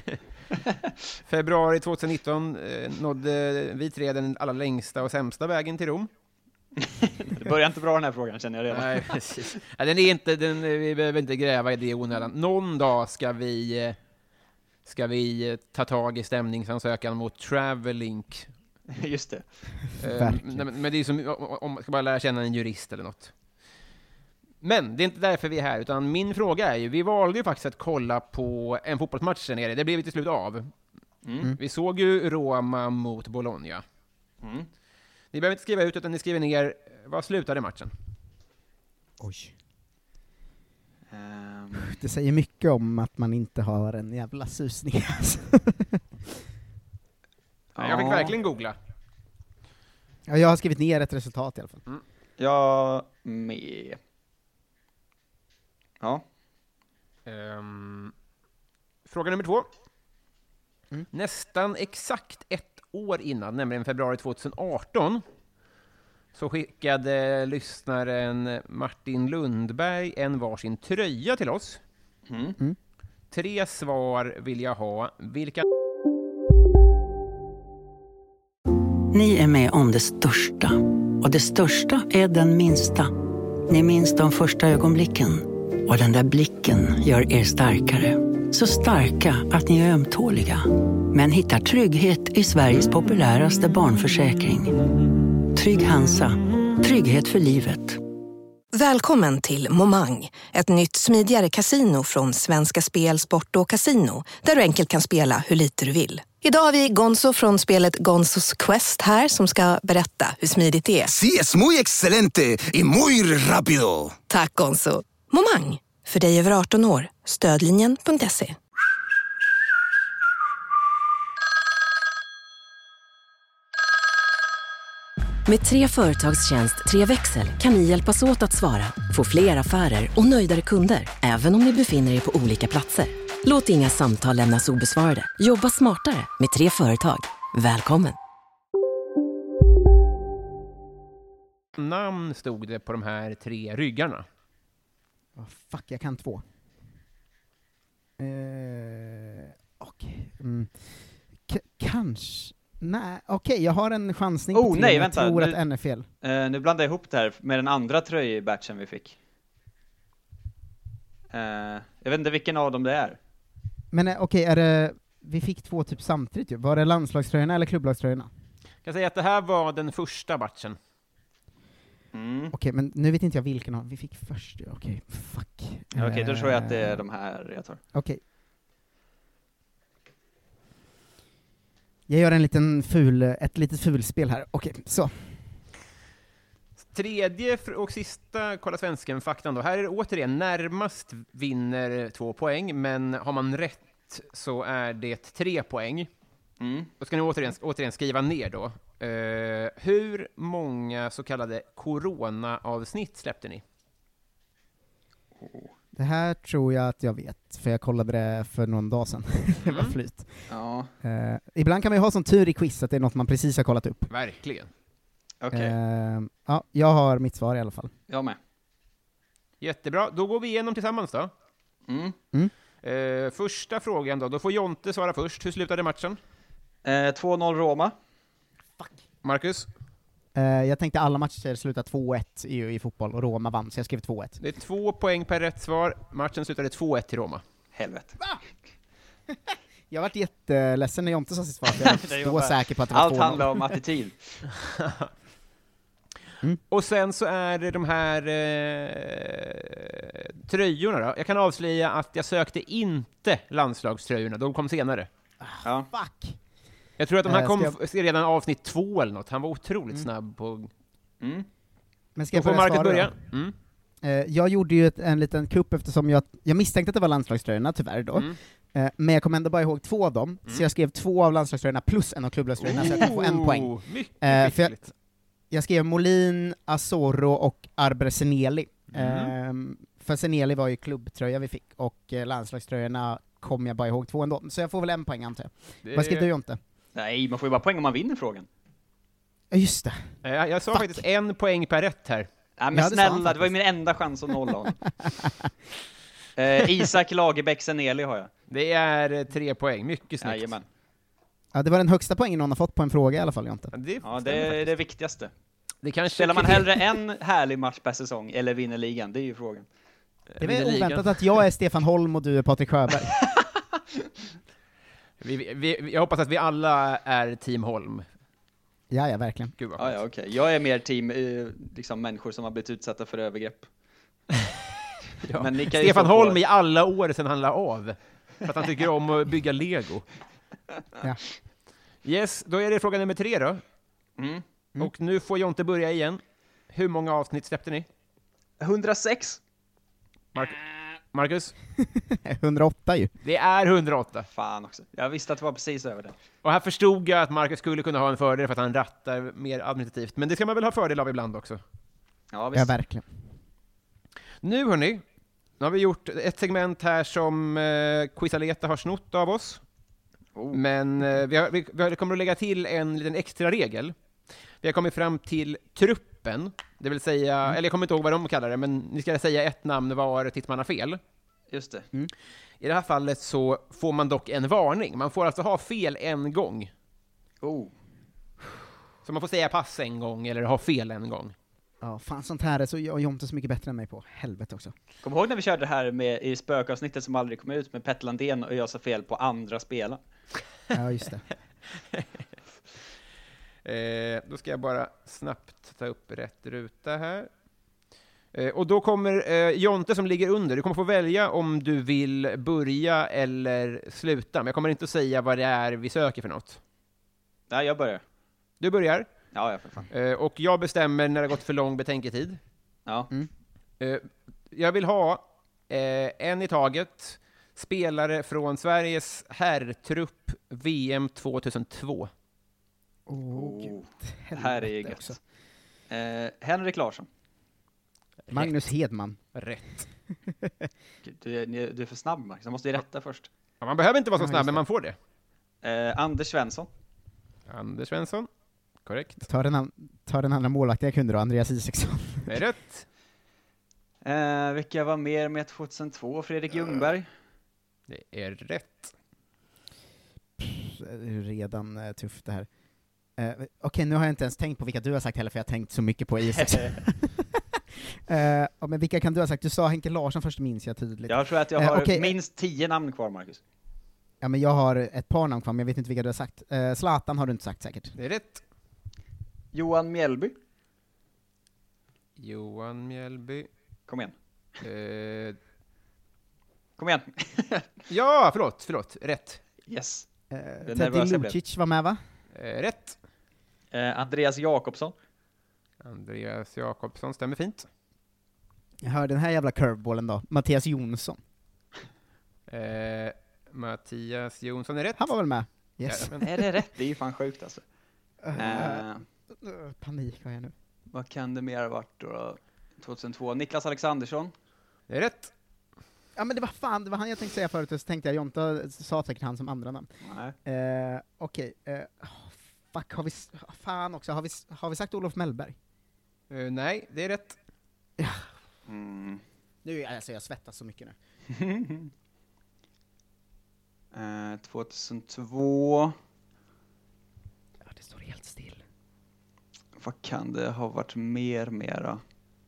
Februari tjugonitton eh, nådde vi tre den allra längsta och sämsta vägen till Rom.
Det börjar inte bra den här frågan, känner jag redan.
Nej, precis. Ja, den är inte, den, vi behöver inte gräva i det onödan. Någon dag ska vi ska vi ta tag i stämningsansökan mot Travelink.
Just det.
Uh, men, men det är som om man ska bara lära känna en jurist eller något. Men det är inte därför vi är här, utan min fråga är ju, vi valde ju faktiskt att kolla på en fotbollsmatch där nere. Det blev vi till slut av. Mm. Vi såg ju Roma mot Bologna. Mm. Ni behöver inte skriva ut, utan ni skriver ner, vad slutade matchen?
Oj. Um... Det säger mycket om att man inte har en jävla susning.
Ja, jag fick verkligen googla.
Ja, jag har skrivit ner ett resultat i alla fall. Mm.
Jag med. Ja.
Um, fråga nummer två. Mm. Nästan exakt ett år innan, nämligen februari tjugoarton, så skickade lyssnaren Martin Lundberg en varsin tröja till oss. Mm. Mm. Tre svar vill jag ha. Vilka...
Ni är med om det största. Och det största är den minsta. Ni minns de första ögonblicken. Och den där blicken gör er starkare. Så starka att ni är ömtåliga. Men hittar trygghet i Sveriges populäraste barnförsäkring. Trygg Hansa. Trygghet för livet.
Välkommen till Momang. Ett nytt smidigare kasino från Svenska Spel, Sport och Casino. Där du enkelt kan spela hur lite du vill. Idag har vi Gonzo från spelet Gonzos Quest här som ska berätta hur smidigt det är.
Sí, es muy excelente y muy rápido.
Tack Gonzo. Momang. För dig över arton år. Stödlinjen punkt se.
Med tre företagstjänst, tre växel kan ni hjälpas åt att svara, få fler affärer och nöjdare kunder, även om ni befinner er på olika platser. Låt inga samtal lämnas obesvarade. Jobba smartare med tre företag. Välkommen!
Namn stod det på de här tre ryggarna?
Oh, fuck, jag kan två. Eh, Okej. Okay. Mm. K- kanske... Nej, okej, okay, jag har en chansning
oh,
på tre.
nej,
jag
vänta.
tror
nu,
att en är fel.
Uh, nu blandar jag ihop det här med den andra tröjbatchen vi fick. Uh, jag vet inte vilken av dem det är.
Men okej, okay, är det... Vi fick två typ samtidigt ju. Var det landslagströjorna eller klubblagströjorna?
Jag kan säga att det här var den första batchen.
Mm.
Okej, okay, men nu vet inte jag vilken av vi fick först. Okej, okay, fuck.
Okej, okay, då tror jag att det är de här jag tar.
Okej. Okay. Jag gör en liten ful, ett litet fulspel här. Okej, okay, så.
Tredje och sista Kolla Svensken-faktan då. Här är det återigen närmast vinner två poäng, men har man rätt så är det tre poäng.
Mm.
Då ska ni återigen, återigen skriva ner då. Uh, hur många så kallade corona-avsnitt släppte ni?
Oh. Det här tror jag att jag vet, för jag kollade det för någon dag sedan. Det var flyt.
Ja.
Uh, ibland kan man ju ha sån tur i quiz att det är något man precis har kollat upp.
Verkligen.
Okej. Okay.
Uh, ja, jag har mitt svar i alla fall.
Jag med.
Jättebra. Då går vi igenom tillsammans då.
Mm.
Mm.
Uh, första frågan då. Då får Jonte svara först. Hur slutade matchen?
Uh, två noll Roma.
Fuck. Marcus?
Uh, jag tänkte alla matcher slutar två ett i, i fotboll, och Roma vann, så jag skrev två ett.
Det är två poäng per rätt svar. Matchen slutade två ett till Roma.
Helvete.
Jag varit jätteledsen när Jonte sa sitt svar. Jag var så säker på att det var
allt
två noll.
handlar om attityd.
Mm. Och sen så är det de här eh, tröjorna då. Jag kan avslöja att jag sökte inte landslagströjorna. De kom senare.
Ah, fuck.
Jag tror att de här
äh,
kom
jag...
redan avsnitt två eller något. Han var otroligt mm. snabb på...
Mm.
Men ska jag
får Marcus börja? Mm.
Uh, jag gjorde ju ett, en liten kupp eftersom jag, jag misstänkte att det var landslagströjorna, tyvärr då. Mm. Uh, men jag kom ändå bara ihåg två av dem, mm. så jag skrev två av landslagströjorna plus en av klubblagströjorna, oh, så jag kan få en poäng.
Mycket
uh, för jag, jag skrev Molin, Asoro och Arber Seneli. Mm. Uh, för Seneli var ju klubbtröja vi fick, och uh, landslagströjorna kom jag bara ihåg två ändå. Så jag får väl en poäng, antar jag. Det... Vad skrev du, Jonte?
Nej, man får ju bara poäng om man vinner frågan.
Ja, just det.
Jag, jag sa
Fuck.
faktiskt en poäng per rätt här.
Ja, men ja, snälla, det var ju min enda chans att nolla honom. eh, Isak Lagerbäck Seneli har jag.
Det är eh, tre poäng, mycket snyggt.
Jajamän.
Ja, det var den högsta poängen någon har fått på en fråga i alla fall, Jonte.
Ja, det,
ja, det är det viktigaste.
Det kanske
Spelar man hellre en härlig match per säsong eller vinner ligan? Det är ju frågan.
Det är väl oväntat att jag är Stefan Holm och du är Patrik Sjöberg.
vi, vi, jag hoppas att vi alla är team Holm.
Ja, ja, verkligen.
Gud vad
ja, ja, okay. Jag är mer team uh, liksom människor som har blivit utsatta för övergrepp.
ja. Men ni kan Stefan Holm på... i alla år sedan han la av. För att han tycker om att bygga Lego.
Ja.
Yes, då är det fråga nummer tre då.
Mm.
Mm. Och nu får jag inte börja igen. Hur många avsnitt släppte ni?
hundrasex.
Mark- Marcus?
hundraåtta ju.
Det är hundraåtta.
Fan också. Jag visste att det var precis över det.
Och här förstod jag att Marcus skulle kunna ha en fördel för att han rattar mer administrativt. Men det ska man väl ha fördel av ibland också?
Ja, visst.
Ja, verkligen.
Nu hörni, nu har vi gjort ett segment här som eh, Quizaleta har snott av oss. Oh. Men eh, vi, har, vi, vi kommer att lägga till en liten extra regel. Vi har kommit fram till truppen, det vill säga, mm. eller jag kommer inte ihåg vad de kallar det, men ni ska säga ett namn var tills man har fel.
Just det.
Mm.
I det här fallet så får man dock en varning. Man får alltså ha fel en gång.
Oh.
Så man får säga pass en gång eller ha fel en gång.
Ja, fan, sånt här är så jag och Jonte så mycket bättre än mig på. Helvete också.
Kom ihåg när vi körde det här med i spökavsnittet som aldrig kom ut med Petter Landén och jag sa fel på andra spelare.
Ja, just det.
Eh, då ska jag bara snabbt ta upp rätt ruta här. Eh, och då kommer eh, Jonte som ligger under. Du kommer få välja om du vill börja eller sluta. Men jag kommer inte att säga vad det är vi söker för något.
Nej, jag börjar.
Du börjar?
Ja, jag för fan.
Eh, och jag bestämmer när det har gått för lång betänketid.
Ja.
Mm.
Eh, jag vill ha eh, en i taget. Spelare från Sveriges herrtrupp V M tvåtusentvå.
Åh, oh,
oh, det här är ju gött. Eh, Henrik Larsson.
Magnus Hedman.
Rätt.
Gud, du, är- du är för snabb, Max. Jag måste ju rätta först.
Ja, man behöver inte vara så
Ja,
snabb,
just
men
det.
man får det.
Eh, Anders Svensson.
Anders Svensson. Korrekt.
Ta den, an- ta den andra målvakten jag kunde då, Andreas Isaksson.
Det är rätt.
Eh, vilka var mer med tjugohundratvå? Fredrik Ljungberg.
Det är rätt.
Det är redan uh, tufft det här. Uh, Okej, nu har jag inte ens tänkt på vilka du har sagt heller, för jag har tänkt så mycket på Isaksson. uh, ja, men vilka kan du ha sagt? Du sa Henke Larsson först, minns jag tydligt.
Jag tror att jag
Eh,
har
okej.
minst tio namn kvar, Marcus.
Ja, men jag har ett par namn kvar, men jag vet inte vilka du har sagt. Uh, Zlatan har du inte sagt säkert.
Det är rätt.
Johan Mjällby.
Johan Mjällby.
Kom igen.
Eh,
Kom igen.
ja, förlåt, förlåt. Rätt.
Yes.
Uh,
är
Teddy
nervös jag blev.
Lucic var med, va?
Eh, rätt.
Eh, Andreas Jakobsson.
Andreas Jakobsson, stämmer fint.
Jag hör den här jävla curveballen då. Mattias Jonsson.
Eh, Mattias Jonsson är rätt.
Han var väl med? Yes.
Jajamän.
Är det rätt? Det är ju fan sjukt alltså. Eh,
Uh, panik har jag nu.
vad kan det mer ha varit då? tjugohundratvå. Niklas Alexandersson.
Det är rätt.
Ja, men det var fan, det var han jag tänkte säga förut, och så tänkte jag, Jonta sa säkert han som andra namn.
Nej.
Uh, Okej, okay. uh, fuck, har vi, s- fan också, har vi, s- har vi sagt Olof Mellberg?
Eh, nej, det är rätt.
Mm.
Nu, alltså jag svettas så mycket nu.
eh, tjugohundratvå.
Ja, det står helt still.
Vad kan det ha varit mer mera?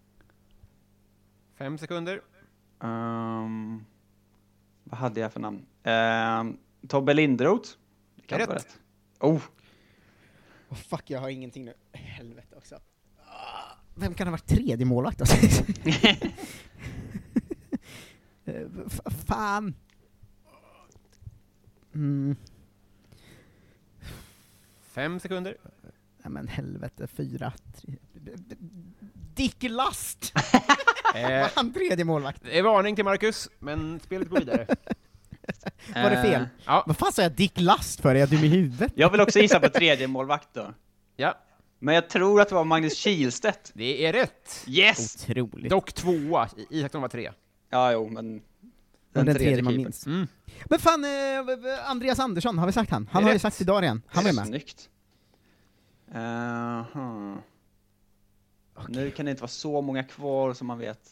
Fem sekunder.
Um, vad hade jag för namn? Um, Tobbe Lindroth. Det kan
Rätt.
vara rätt. Oh,
Oh, fuck, jag har ingenting nu. Helvete också. Ah, vem kan ha varit tredje målvakt alltså? Eh, f- fan! Mm.
Fem sekunder.
Ja, men helvete, fyra, tre... Dick Last!
Eh,
Var han tredje målvakt?
det är varning till Marcus, men spelet går vidare.
Var det fel?
Ja.
Vad fan sa jag Dick Last för? Är jag dum i huvudet?
jag vill också gissa på tredje målvakt då.
Ja,
Men jag tror att det var Magnus Kihlstedt.
det är rätt.
Yes!
Otroligt.
Dock tvåa. I- Isaksson var tre.
Ja, jo, men...
Men den tredje man
keepern.
minns.
Mm.
Men fan, eh, Andreas Andersson, har vi sagt han? Han
Det är
har vi
rätt.
sagt idag igen. Han var med.
Snyggt. Uh, huh. Nu kan det inte vara så många kvar som man vet.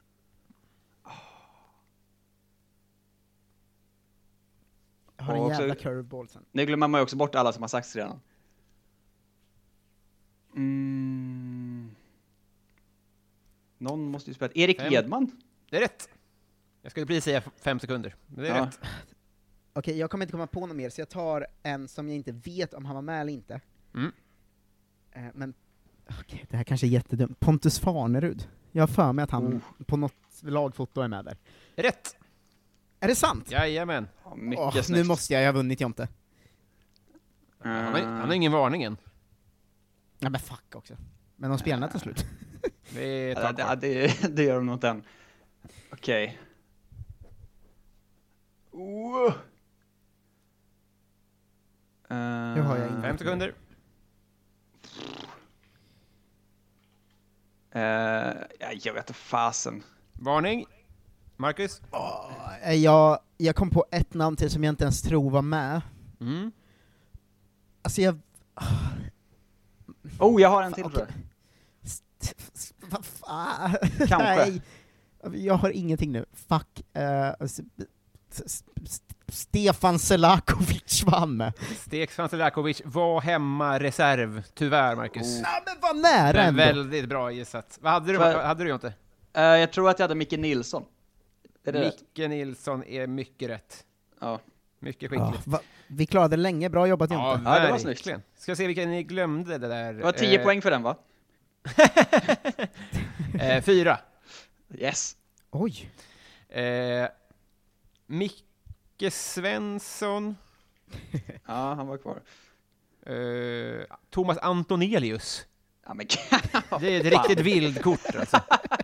Jag har en
Och också-
jävla curveball sen.
Nu glömmer man ju också bort alla som har sagts redan. Mm. Någon måste ju spela. Erik
Fem.
Edman.
Det är rätt. Jag skulle precis säga f- fem sekunder. Men det är
Ja.
rätt.
Okej, jag kommer inte komma på något mer, så jag tar en som jag inte vet om han var med eller inte.
Mm.
Eh, men, okej, det här kanske är jättedumt. Pontus Farnerud. Jag har för mig att han på något lagfoto är med där.
Rätt.
Är det sant?
Jajamän.
Ja, mycket
Åh, nu
snyggt.
måste jag, jag har vunnit Jonte.
Han har, han har ingen varning än.
Ja, men fuck också. Men de spelarna tar slut.
Det är ett
Ja,
tag
det,
kvar.
ja, det, det gör de nog inte än. Okej. Oh.
Nu har jag inget.
Fem sekunder.
Uh, ja, jag vet inte fasen.
Varning. Marcus.
Eh, Jag, jag kom på ett namn till som jag inte ens tror var med.
Mm.
Alltså jag...
Oh, jag har en till
Okej.
tror jag.
St- s- Vad fan?
Kanske.
Nej. Jag har ingenting nu. Fuck. Eh, s- s- s- Stefan Selakovic var han med.
Stefan Selakovic var hemma reserv, tyvärr Marcus.
Nej, men vad nära
Men
ändå.
väldigt bra gissat. Vad hade du,
För-
vad hade du inte?
Uh, jag tror att jag hade Micke Nilsson. Är det rätt?
Micke Nilsson är mycket rätt.
Ja.
Mycket
Ja,
skickligt.
va, vi klarade länge, bra jobbat
Ja,
Jonte.
Ja, det var snyggt.
verkligen. Ska jag se vilka ni glömde det där.
Det var tio
Eh,
poäng för den, va?
eh, fyra.
Yes.
Oj.
Eh, Micke Svensson.
Ja, han var kvar.
Eh, Thomas Antonelius.
Ja, men
Det är ett riktigt vildkort alltså.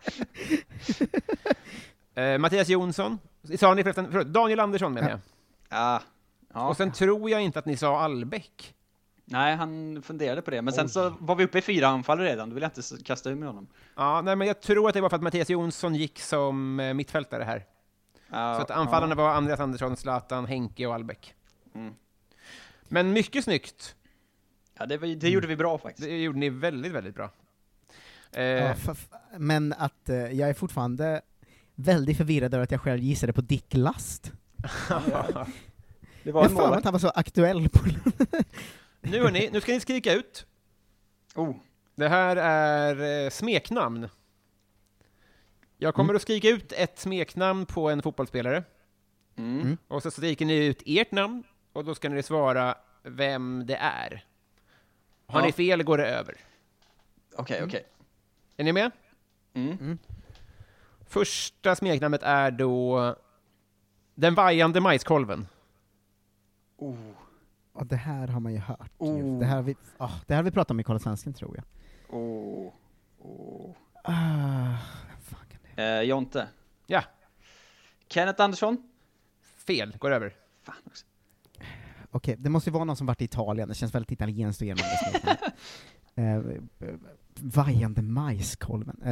eh, Mattias Jonsson. Sa ni förresten, förlåt, Daniel Andersson menar jag.
Ja. Ja.
Och sen tror jag inte att ni sa Albeck.
Nej, han funderade på det. Men sen så var vi uppe i fyra anfall redan. Då vill jag inte kasta ur med honom.
Ja, nej, men jag tror att det var för att Mattias Jonsson gick som eh, mittfältare här.
Ja,
så att anfallarna
ja.
var Andreas Andersson, Zlatan, Henke och Albeck.
Mm.
Men mycket snyggt.
Ja, det, var, det gjorde vi bra faktiskt.
Det gjorde ni väldigt, väldigt bra. Eh,
Ja, f- men att eh, jag är fortfarande väldigt förvirrad över att jag själv gissade på Dick Last.
Det var
jag
en
för mig
mål.
att han var så aktuell på
nu, hörni, nu ska ni skrika ut.
Oh.
Det här är eh, smeknamn. Jag kommer
Mm.
att skrika ut ett smeknamn på en fotbollsspelare.
Mm.
Och så skriker ni ut ert namn, och då ska ni svara vem det är. Har
Ja.
ni fel går det över.
Okej, okay, okej. Okay.
Är ni med?
Mm. Mm.
Första smeknamnet är då den vajande majskolven.
Oh.
Och det här har man ju hört.
Oh.
Ju. Det här har vi, oh, det här har vi pratat om i Kolla Svensken, tror jag.
Oh. Oh.
Ah,
eh, Jonte.
Ja.
Kenneth Andersson.
Fel, går över.
Fan också.
Okej, det måste ju vara någon som varit i Italien. Det känns väldigt italienskt och genom det. eh, vajande majskolven.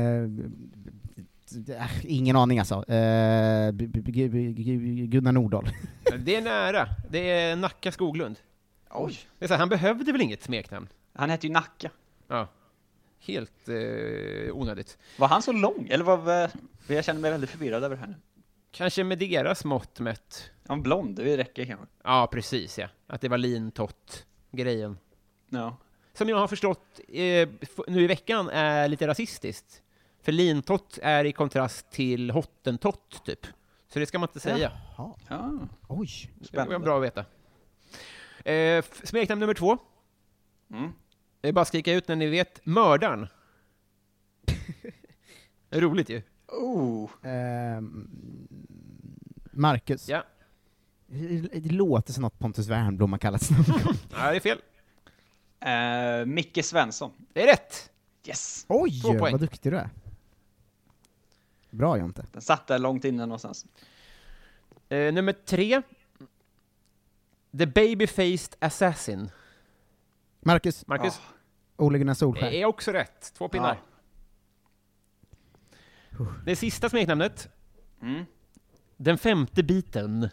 Eh, äh, ingen aning alltså. Eh, Gunnar Nordahl.
Det är nära. Det är Nacka Skoglund.
Oj.
Det är så här, han behövde väl inget smeknamn?
Han heter ju Nacka.
Ja. Helt eh, onödigt.
Var han så lång? Eller var, jag känner mig väldigt förvirrad över det här nu.
Kanske med deras mått mätt.
Han blond, det räcker kanske.
Ja, precis, ja. Att det var lintott-grejen.
Ja.
Som jag har förstått eh, nu i veckan är lite rasistiskt. För lintott är i kontrast till hottentott, typ. Så det ska man inte säga.
Jaha.
Ja.
Oj.
Det var bra att veta. Eh, smeknamn nummer två.
Mm.
Det är bara att skrika ut när ni vet. Mördaren. Det är roligt ju.
Oh.
Eh, Marcus.
Ja.
Det, det låter som något Pontus Wernbloom har kallats någon gång.
Ja, det är fel.
Uh, Micke Svensson.
Det är rätt.
Yes.
Oj,
Två poäng.
vad duktig du är. Bra, Jonte.
Den satt där långt inne någonstans.
Eh, nummer tre. The Baby-Faced Assassin.
Marcus.
Marcus.
Oh. Ole Gunnar Solskjær.
Det är också rätt. Två pinnar.
Ja.
Det sista smeknamnet.
Mm.
Den femte biten.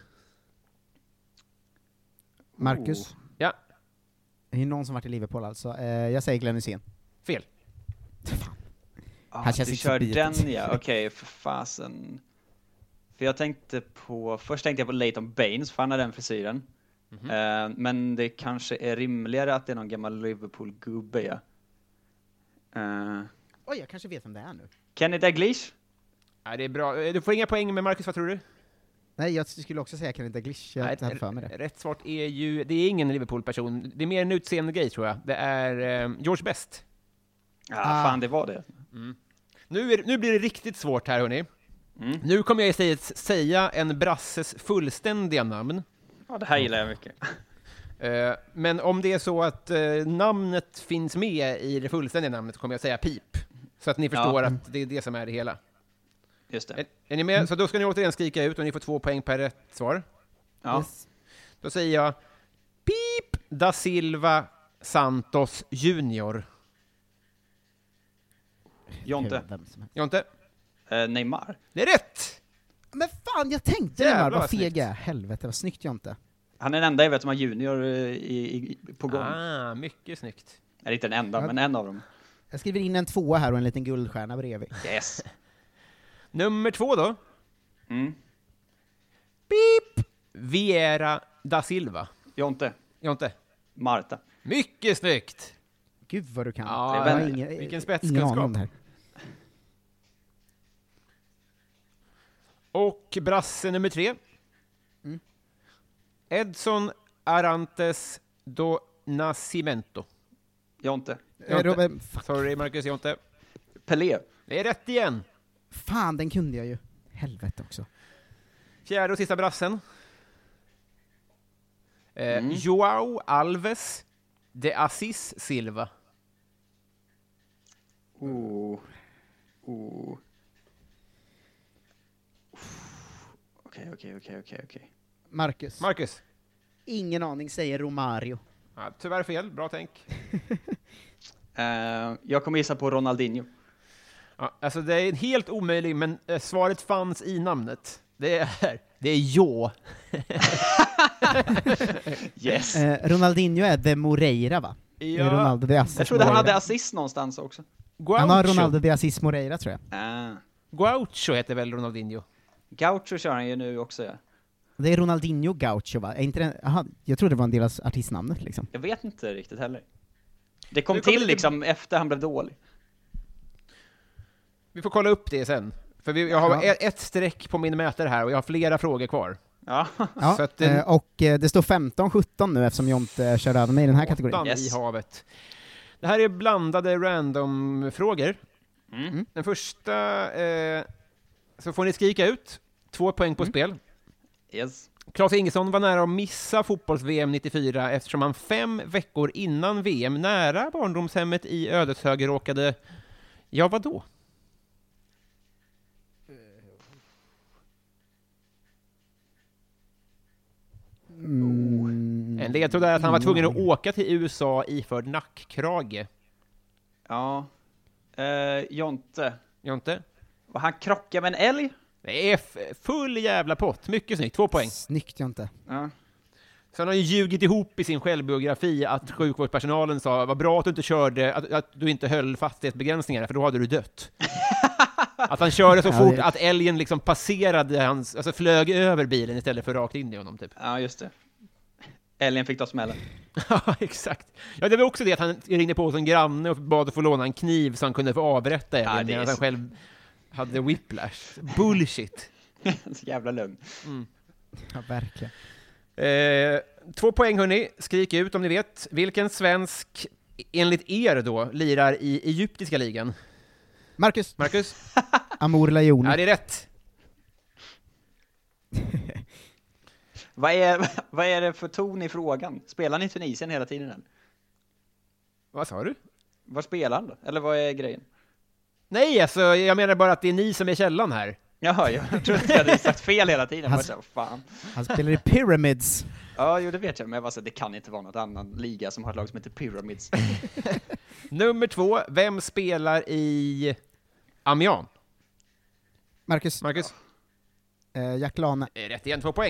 Marcus.
Oh.
Ja.
Det är någon som varit i Liverpool alltså. Eh, jag säger Glenn Hysén.
Fel.
Ah,
Han känns
du
inte
kör
så bitet.
den, ja. Okej, okay, för fasen. För jag tänkte på... Först tänkte jag på Leighton Baines, för han har den frisyren. Mm-hmm. Uh, men det kanske är rimligare att det är någon gammal Liverpool-gubbe, ja. Uh,
Oj, jag kanske vet vem det är nu.
Kenny Dalglish?
Ja, det är bra. Du får inga poäng med Marcus, vad tror du?
Nej, jag skulle också säga Kenny Dalglish. Jag
Nej,
hade för mig det.
Rätt svart är ju... Det är ingen Liverpool-person. Det är mer en utseende grej, tror jag. Det är eh, George Best.
Ja, ah. fan, det var det.
Mm. Nu, är, nu blir det riktigt svårt här, hörni.
Mm.
Nu kommer jag istället säga en brasses fullständiga namn.
Ja, det här gillar jag mycket.
Uh, men om det är så att uh, namnet finns med i det fullständiga namnet så kommer jag säga pip. Så att ni förstår
ja.
att det är det som är det hela.
Just det.
Är, är ni med? Så då ska ni återigen skrika ut och ni får två poäng per rätt svar.
Ja.
Yes.
Då säger jag Pip da Silva Santos Junior.
Jonte.
Jonte.
Uh, Neymar.
Det är rätt!
Men fan, jag tänkte
Jävlar,
Neymar, vad
vad
feg jag är. Helvete, vad snyggt Jonte.
Han är den enda jag vet som har junior i, i, på gång.
Ah, mycket snyggt.
Är inte den enda,
Ja.
men en av dem.
Jag skriver in en tvåa här och en liten guldstjärna bredvid.
Yes.
Nummer två då.
Mm.
Pip Vieira da Silva.
Jonte.
Jonte.
Marta.
Mycket snyggt!
Gud vad du kan.
Ja,
Jag
det är
har
väl-
ingen,
vilken
ingen
spetskunskap.
aning om det här.
Och brasse nummer tre.
Mm.
Edson Arantes do Nascimento.
Jonte.
Eh, Robin, fuck.
Sorry, Marcus, Jonte.
Pelé.
Det är rätt igen.
Fan, den kunde jag ju. Helvete också.
Fjärde och sista brassen. Eh,
Mm.
Joao Alves de Assis Silva.
Oh. Oh. Okej, okej, okej, okej, okej.
Marcus.
Marcus.
Ingen aning, säger Romario.
Ja, tyvärr fel, bra tänk.
uh, jag kommer gissa på Ronaldinho.
Ja, alltså det är helt omöjligt, men eh, svaret fanns i namnet. Det är, det är jo.
Yes.
Eh, Ronaldinho är de Moreira, va?
Ja.
Är Ronaldo de Assis
Jag trodde han
Moreira.
hade assist någonstans också.
Gaucho.
Han har Ronaldo de Assis Moreira, tror jag.
Ah.
Gaucho heter väl Ronaldinho?
Gaucho kör han ju nu också, ja.
Det är Ronaldinho Gaucho, va? Är inte det, aha, jag trodde det var en del av artistnamnet, liksom.
Jag vet inte riktigt heller. Det kom
Nu kommer
till
det-
liksom efter han blev dålig.
Vi får kolla upp det sen. För vi, jag har
Ja.
ett, ett streck på min mätare här och jag har flera frågor kvar.
Ja.
Ja,
Så att det-
eh, och eh, det står femton sjutton nu eftersom Jonte eh, kör över mig i den här kategorin.
Åttan
Yes.
i havet. Det här är blandade random-frågor.
Mm.
Den första, eh, så får ni skrika ut. Två poäng på spel.
Yes.
Claes Ingesson var nära att missa fotbolls-V M nittiofyra eftersom han fem veckor innan V M nära barndomshemmet i Ödeshög råkade... Ja, vad då?
Mm,
En ledtråd är att han var tvungen att åka till U S A iförd nackkrage.
Ja. Eh, Jonte.
Jonte?
Och han krockade med en älg?
Det är f- full jävla pott. Mycket snyggt. Två poäng.
Snyggt, Jonte.
Ja.
Så han har ju ljugit ihop i sin självbiografi att sjukvårdspersonalen sa vad bra att du inte körde, att, att du inte höll fastighetsbegränsningarna för då hade du dött. Att han körde så
Ja,
fort
det-
att älgen liksom passerade hans, alltså flög över bilen istället för rakt in i honom typ.
Ja, just det. Älgen fick ta smällen.
Ja, exakt. Ja, det var också det att han ringde på sin granne och bad att få låna en kniv så han kunde få avrätta älgen
Ja, det är
medan han
så-
själv hade whiplash. Bullshit.
Så jävla lögn.
Mm.
Ja, verkligen.
Eh, två poäng hörni, skrik ut om ni vet. Vilken svensk, enligt er då, lirar i egyptiska ligan?
Marcus.
Marcus?
Amour Lajouni.
Ja, det är rätt.
Vad är, vad är det för ton i frågan? Spelar ni i Tunisien hela tiden? Eller?
Vad sa du?
Vad spelar han då? Eller vad är grejen?
Nej, alltså, jag menar bara att det är ni som är källan här.
Jaha, jag trodde att jag hade sagt fel hela tiden.
Han-
Bara så, fan.
Han spelar i Pyramids.
Ja, jo, det vet jag, men jag bara så, det kan inte vara något annan liga som har ett lag som heter Pyramids.
Nummer två, vem spelar i Amiens?
Marcus.
Marcus?
Eh, Jack Lane.
Eh, Rätt igen, två poäng.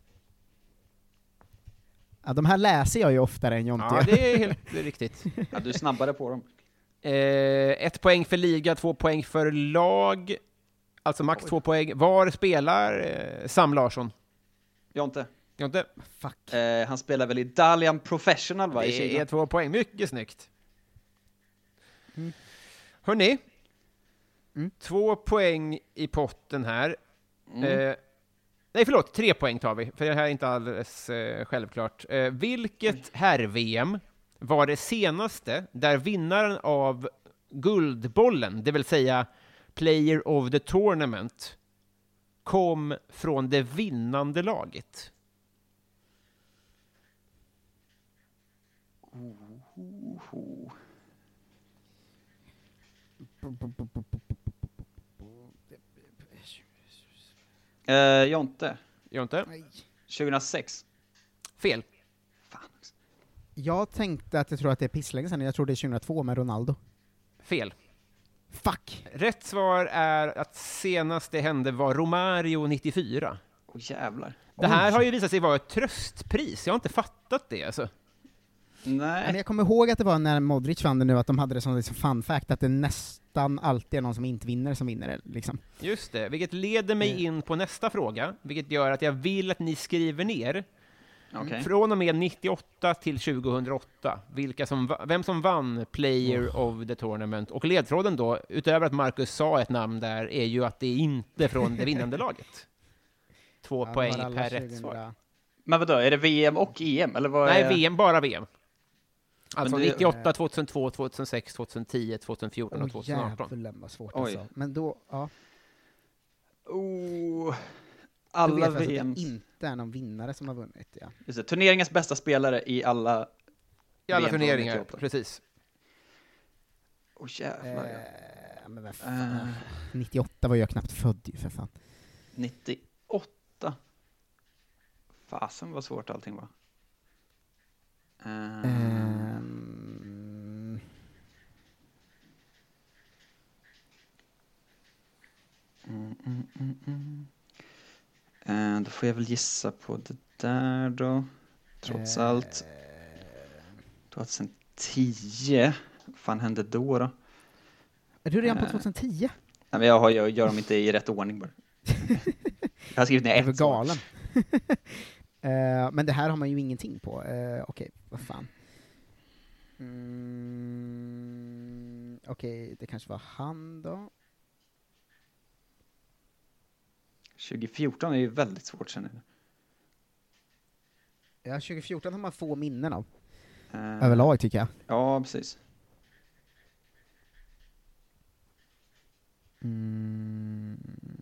Ja, de här läser jag ju oftare än Jonte.
Ja, det är helt riktigt.
Ja, du är snabbare på dem.
Eh, ett poäng för liga, två poäng för lag. Alltså max två poäng. Var spelar eh, Sam Larsson?
Jonte.
Jonte?
Fuck.
Eh, han spelar väl i Dalian Professional, va? I
Det
Kina.
är två poäng, mycket snyggt. Mm. Hörrni,
Mm.
två poäng i potten här.
Mm.
Eh, nej, förlåt, tre poäng tar vi, för det här är inte alldeles eh, självklart. Eh, vilket herr-V M var det senaste där vinnaren av Guldbollen, det vill säga Player of the Tournament, kom från det vinnande laget?
Eh, Jonte.
Jonte?
tjugohundrasex.
Fel.
Fan också.
Jag tänkte att jag tror att det är pisslänge sedan, jag tror det är tjugohundratvå med Ronaldo.
Fel.
Fuck!
Rätt svar är att senast det hände var Romario nittiofyra.
Åh jävlar.
Det här
Oj.
har ju visat sig vara ett tröstpris. Jag har inte fattat det alltså.
Men
Nej.
jag kommer ihåg att det var när Modric vann det nu, att de hade det som liksom fun fact, att det nästan alltid är någon som inte vinner som vinner det, liksom.
Just det, vilket leder mig in på nästa fråga, vilket gör att jag vill att ni skriver ner
Okej.
från och med nittioåtta till tjugohundraåtta, vilka som, va- vem som vann Player of the Tournament. Och ledtråden då, utöver att Marcus sa ett namn där, är ju att det är inte från det vinnande laget. Två
Ja, de
poäng
har alla
per rätt
tjugohundra
svar.
Men vadå, är det V M och E M? Eller vad
Nej,
är...
V M, bara V M. Alltså
Men det-
nittioåtta, tjugohundratvå, tjugohundrasex, tjugohundratio, tjugohundrafjorton och
Åh
tjugohundraarton.
jävlar vad svårt
Oj.
alltså. Men då, ja.
Oh,
Då
alla
vet jag att
V
det
Ms.
inte är någon vinnare som har vunnit, ja.
Just det, turneringens bästa spelare i alla
I alla
V M från
turneringar,
nittioåtta.
precis.
Åh jävlar.
Eh, men vad fan.
Eh,
nittioåtta var jag knappt född ju, för fan.
nittioåtta. Fasen vad svårt allting var. Uh...
Um...
Mm, mm, mm, mm. Uh, då får jag väl gissa på det där då. Trots uh... allt. tjugohundratio. Vad fan hände då då?
Är du redan på tjugohundratio?
Nej, men jag, har, jag gör dem inte i rätt ordning bara. Jag har skrivit ner ett.
Det var galen. uh, men det här har man ju ingenting på. Uh, Okej, okay, vad fan. Mm, Okej, okay, det kanske var han då.
tjugofjorton är ju väldigt svårt känner jag.
Ja, tjugofjorton har man få minnen av.
Uh,
Överlag tycker jag.
Ja, precis.
Mm.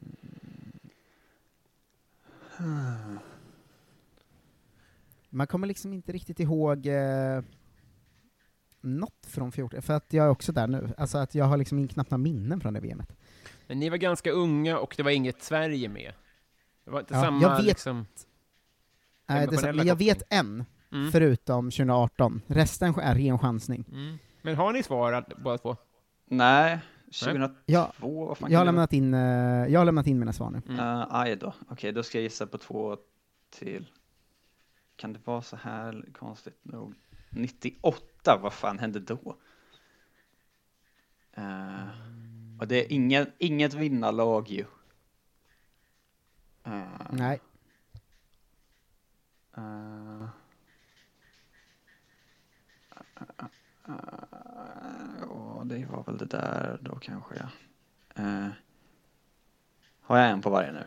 Man kommer liksom inte riktigt ihåg eh, något från fjorton, för att jag är också där nu. Alltså att jag har liksom knappt några minnen från det V M:et.
Men ni var ganska unga och det var inget Sverige med. Det var inte
ja,
samma
jag vet,
liksom...
Nej, det, men jag vet en, mm. förutom tjugoarton. Resten är ren chansning.
Mm. Men har ni svarat båda två?
Nej, tjugohundratvå.
Ja,
vad fan
jag, har
det
lämnat in, uh, jag har lämnat in mina svar nu.
Mm. Uh, aj då. Okej, okay, då ska jag gissa på två till. Kan det vara så här konstigt nog? nittioåtta, vad fan hände då? Uh, och det är inget, inget vinnarlag ju. Uh,
Nej.
Uh, uh, uh, uh, det var väl det där då kanske. Ja. Uh, har jag en på varje nu?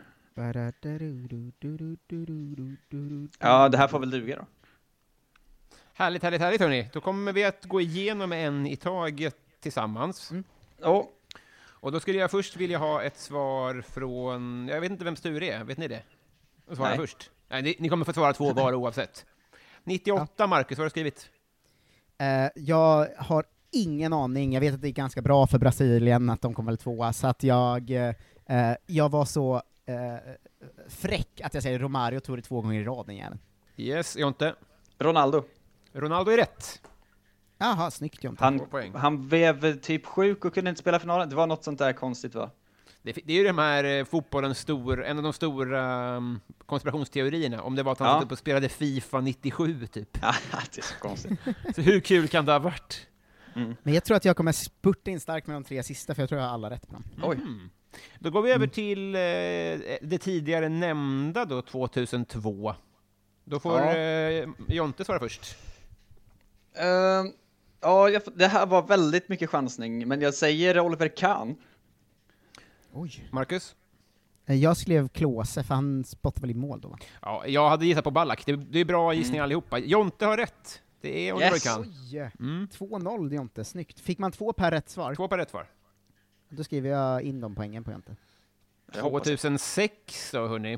Ja, det här får väl duga då.
Härligt, härligt, härligt hörni. Då kommer vi att gå igenom en i taget tillsammans.
Mm. Oh.
Och då skulle jag först vilja ha ett svar från, jag vet inte vem Sture är, vet ni det? Och svara
Nej.
först. Nej, ni, ni kommer få svara två var oavsett. nittioåtta, ja. Marcus, vad har du skrivit?
Uh, jag har ingen aning. Jag vet att det är ganska bra för Brasilien att de kommer väl tvåa, så att jag, uh, jag var så uh, fräck att jag säger Romario tog det två gånger i rad igen.
Yes, Jonte.
Ronaldo.
Ronaldo är rätt.
Jaha, snyggt Jonte.
Han, han blev typ sjuk och kunde inte spela finalen. Det var något sånt där konstigt va?
Det, det är ju de här eh, fotbollens stor, en av de stora um, konspirationsteorierna, om det var att han
ja.
satt upp och spelade FIFA nittiosju typ.
Ja, det är så konstigt.
Så hur kul kan det ha varit?
Mm. Men jag tror att jag kommer spurta in starkt med de tre sista, för jag tror jag har alla rätt på dem.
Mm. Oj. Då går vi över till eh, det tidigare nämnda då, tjugohundratvå. Då får ja. eh, Jonte svara först.
Uh, ja, jag, det här var väldigt mycket chansning, men jag säger Oliver Kahn.
Oj. Marcus?
Jag skrev Klose, för han spottade väl i mål då va?
Ja, jag hade gissat på Ballack. Det, det är bra gissning mm. allihopa. Jonte har rätt. Det är Oliver
yes.
Kahn.
Oj, mm. två noll Jonte, snyggt. Fick man två per rätt svar?
Två per rätt svar.
Då skriver jag in de poängen på Jonte.
tjugohundrasex då, hörni.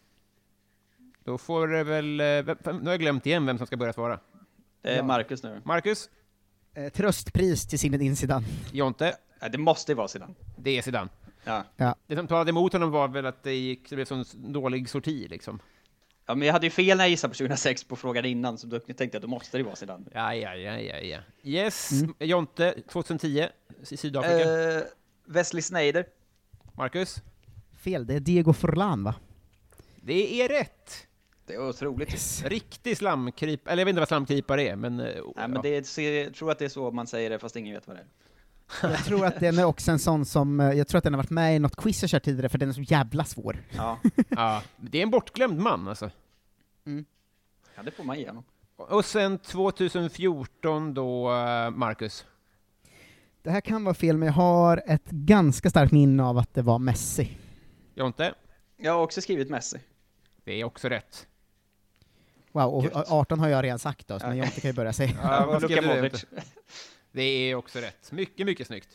Då får det väl... Nu har jag glömt igen vem som ska börja svara.
Det är Marcus nu.
Marcus?
Eh, tröstpris till Zinedine Zidane.
Jonte?
Ja, det måste ju vara Zidane.
Det är Zidane.
Ja.
Ja.
Det som talade emot honom var väl att det gick, det blev sån dålig sorti liksom.
Ja, men jag hade ju fel när jag gissade på tjugohundrasex på frågan innan, så då tänkte jag att då måste det vara Zidane.
Ja, ja, ja, ja, ja. Yes, mm. Jonte, tjugohundratio i Sydafrika.
Uh, Wesley Sneijder.
Marcus?
Fel, det är Diego Forlan va?
Det är rätt.
Det är otroligt.
Yes. Riktig slamkryp, eller jag vet inte vad slamkrypare är, men...
Nej, ja. men det är, jag tror att det är så man säger det, fast ingen vet vad det är.
Jag tror att den är också en sån som, jag tror att den har varit med i något quiz jag kört tidigare, för den är så jävla svår.
Ja.
Ja, det är en bortglömd man alltså.
Mm.
Ja, det får man igenom.
Och sen tjugohundrafjorton då, Marcus?
Det här kan vara fel, men jag har ett ganska starkt minne av att det var Messi.
Jonte?
Jag har också skrivit Messi.
Det är också rätt.
Wow, och arton har jag redan sagt då, så men Jonte kan ju börja säga.
Ja, vad skrev du? Det är också rätt. Mycket, mycket snyggt.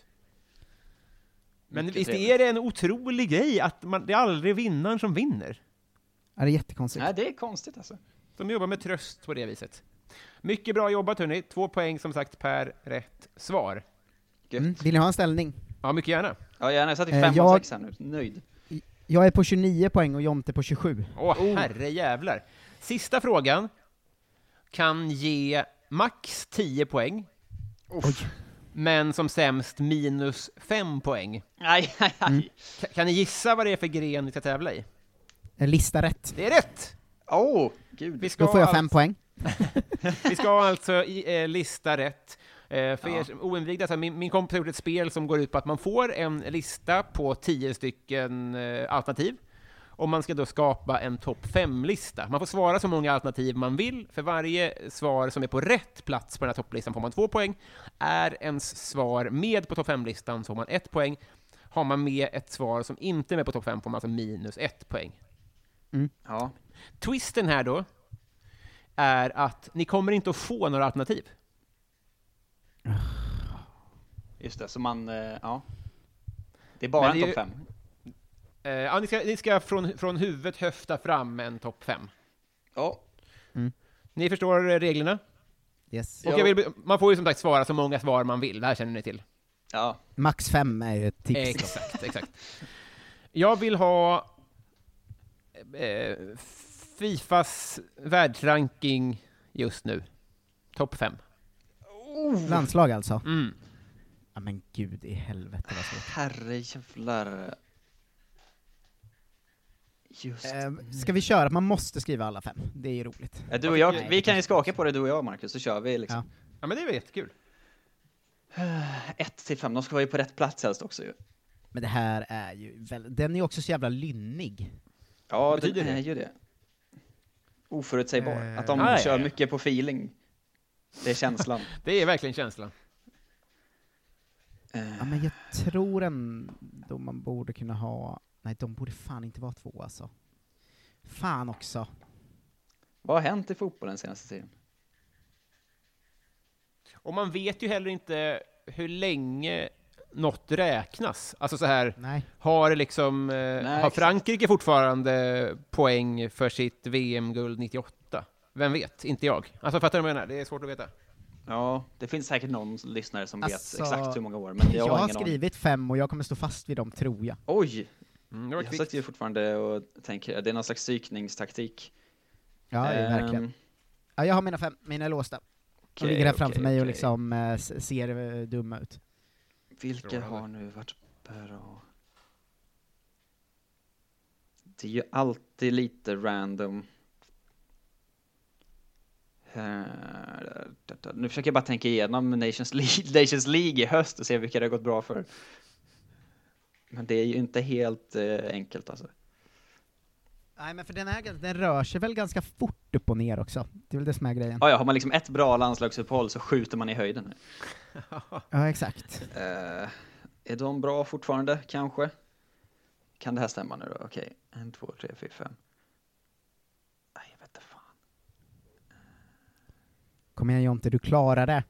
Men mycket visst trevligt. Är det en otrolig grej att man, det är aldrig vinnaren som vinner?
Ja, det är jättekonstigt.
Nej, det är konstigt alltså.
De jobbar med tröst på det viset. Mycket bra jobbat hörni. Två poäng som sagt per rätt svar.
Mm. Vill ni ha en ställning?
Ja, mycket gärna.
Ja, gärna. Jag satt i fem
jag,
och sex här nu. Nöjd.
Jag är på tjugonio poäng och Jonte på tjugosju.
Åh, oh, herre jävlar. Sista frågan kan ge max tio poäng.
Oj.
Men som sämst minus fem poäng.
Aj, aj, aj.
Mm.
Ka- kan ni gissa vad det är för gren vi ska tävla i?
En lista rätt.
Det är rätt!
Åh, oh, gud.
Vi ska
Då får jag
alltså,
fem poäng.
vi ska alltså i, eh, lista rätt. Eh, för
Ja.
er som oinvigda, alltså min, min kompis har gjort ett spel som går ut på att man får en lista på tio stycken eh, alternativ. Och man ska då skapa en topp fem-lista. Man får svara så många alternativ man vill. För varje svar som är på rätt plats på den här topplistan får man två poäng. Är ens svar med på topp fem-listan så får man ett poäng. Har man med ett svar som inte är med på topp fem får man alltså minus ett poäng.
Mm.
Ja.
Twisten här då är att ni kommer inte att få några alternativ.
Just det, så man, eh, ja. Det är bara
Men
en
det är
topp fem.
Eh, ja, ni ska, ni ska från, från huvudet höfta fram en topp fem.
Ja.
Mm.
Ni förstår reglerna?
Yes.
Och jag vill, man får ju som sagt svara så många svar man vill, det här känner ni till.
Ja.
Max fem är ju ett tips.
Exakt, exakt. Jag vill ha eh, Fifas världsranking just nu. Topp fem.
Oh.
Landslag alltså?
Mm.
Ja men gud i helvete vad svårt.
Herrejävlar. Just.
Eh, ska vi köra? Man måste skriva alla fem. Det är ju roligt.
Ja, du och jag,
Nej,
vi
det
kan ju
kanske-
skaka på det, du och jag, Marcus, så kör vi liksom.
Ja.
Ja, men det är väl jättekul.
Ett till fem, de ska vara ju på rätt plats helst också ju.
Men det här är ju väl, den är ju också så jävla lynnig.
Ja,
Vad
det
betyder
är
det?
ju det. Oförutsägbar.
Eh,
Att de
ah, ja,
kör
ja.
mycket på feeling. Det är känslan.
Det är verkligen känslan.
Eh,
Ja men jag tror ändå man borde kunna ha, nej de borde fan inte vara två alltså. Fan också.
Vad har hänt i fotbollen senaste tiden?
Och man vet ju heller inte hur länge något räknas. Alltså så här,
Nej.
har liksom eh,
Nej,
har
exakt.
Frankrike fortfarande poäng för sitt V M-guld nittioåtta? Vem vet? Inte jag. Alltså fattar du vad jag menar? Det är svårt att veta.
Ja, det finns säkert någon lyssnare som
Alltså,
vet exakt hur många år, men jag,
Jag
har
har
ingen aning.
skrivit fem och jag kommer stå fast vid dem tror jag.
Oj!
Mm, det var
Jag
kvickt.
sitter ju fortfarande och tänker, det är någon slags psykningstaktik.
Ja, det är
Ehm,
verkligen. Ja, jag har mina fem, mina är låsta. De
okej,
ligger här framför
okej,
mig och
okej.
liksom eh, s- ser eh, dumma ut.
Vilka har nu varit bra? Det är ju alltid lite random. Eh, Nu försöker jag bara tänka igenom Nations League, Nations League i höst och se vilka det har gått bra för. Men det är ju inte helt eh, enkelt alltså.
Nej men för den, är, den rör sig väl ganska fort upp och ner också. Det är väl det som är grejen.
Ja, ja, har man liksom ett bra landslagsuppehåll så skjuter man i höjden.
Ja exakt.
Eh, är de bra fortfarande, kanske? Kan det här stämma nu då? Okej, en, två, tre, fyra, fem. Nej, jag vet inte fan.
Kom igen Jonte, du klarar det.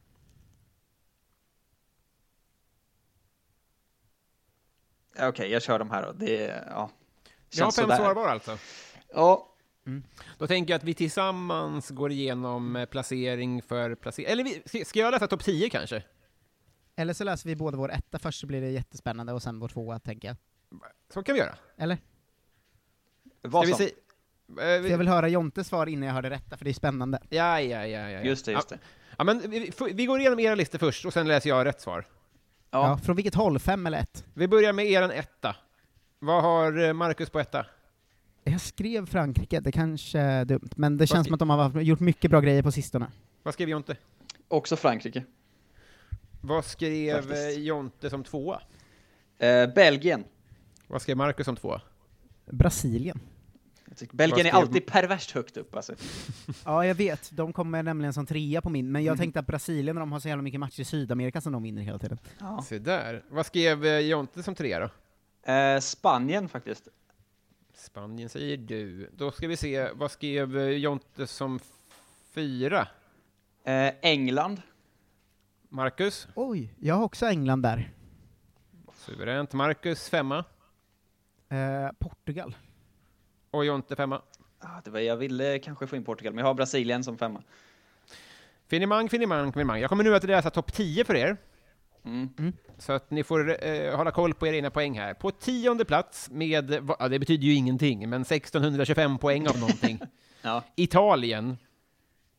Ja, Okej, jag kör de här då. Det är, ja.
Jag har
Känns
fem
sådär.
svar var alltså.
Ja,
Då tänker jag att vi tillsammans går igenom eh, placering för placering. Eller vi, ska- ska jag läsa topp tio kanske?
Eller så läser vi både vår etta först så blir det jättespännande och sen vår tvåa tänker jag.
Så kan vi göra.
Eller?
vad
Ska vi
som?
se? Eh,
För
vi,
jag vill höra Jontes svar innan jag hör det rätta för det är spännande.
ja, ja, ja, ja, ja.
Just det, just det.
Ja, ja, men vi, vi- vi går igenom era listor först och sen läser jag rätt svar.
Ja.
Ja,
Från vilket håll? Fem eller ett?
Vi börjar med eran etta. Vad har eh, Marcus på etta?
Jag skrev Frankrike, det kanske är dumt, men det känns
skri-
som att de har haft- gjort mycket bra grejer på sistone.
Vad skrev Jonte?
också Frankrike.
Vad skrev
Faktiskt.
eh, Jonte som tvåa?
Eh, Belgien.
Vad skrev Marcus som tvåa?
Brasilien.
Jag tycker Belgien är
Vad skrev-
alltid perverst högt upp alltså.
Ja, jag vet. De kommer nämligen som trea på min, men jag
Mm.
tänkte att Brasilien, när de har så jävla mycket matcher i Sydamerika som de vinner hela tiden.
Ja.
Se där. Vad skrev eh, Jonte som trea då?
Eh, Spanien faktiskt.
Spanien säger du. Då ska vi se, vad skrev eh, Jonte som fyra?
Eh, England.
Marcus?
Oj, jag har också England där.
Suveränt. Marcus femma.
Eh, Portugal.
Och Jonte femma.
Ah, det var, jag ville kanske få in Portugal, men jag har Brasilien som femma.
Finemang, finemang, finemang. Jag kommer nu att läsa topp tio för er.
Mm.
Så att ni får eh, hålla koll på era egna poäng här. På tionde plats med, va- ja, det betyder ju ingenting, men sextonhundratjugofem poäng av någonting.
Ja.
Italien.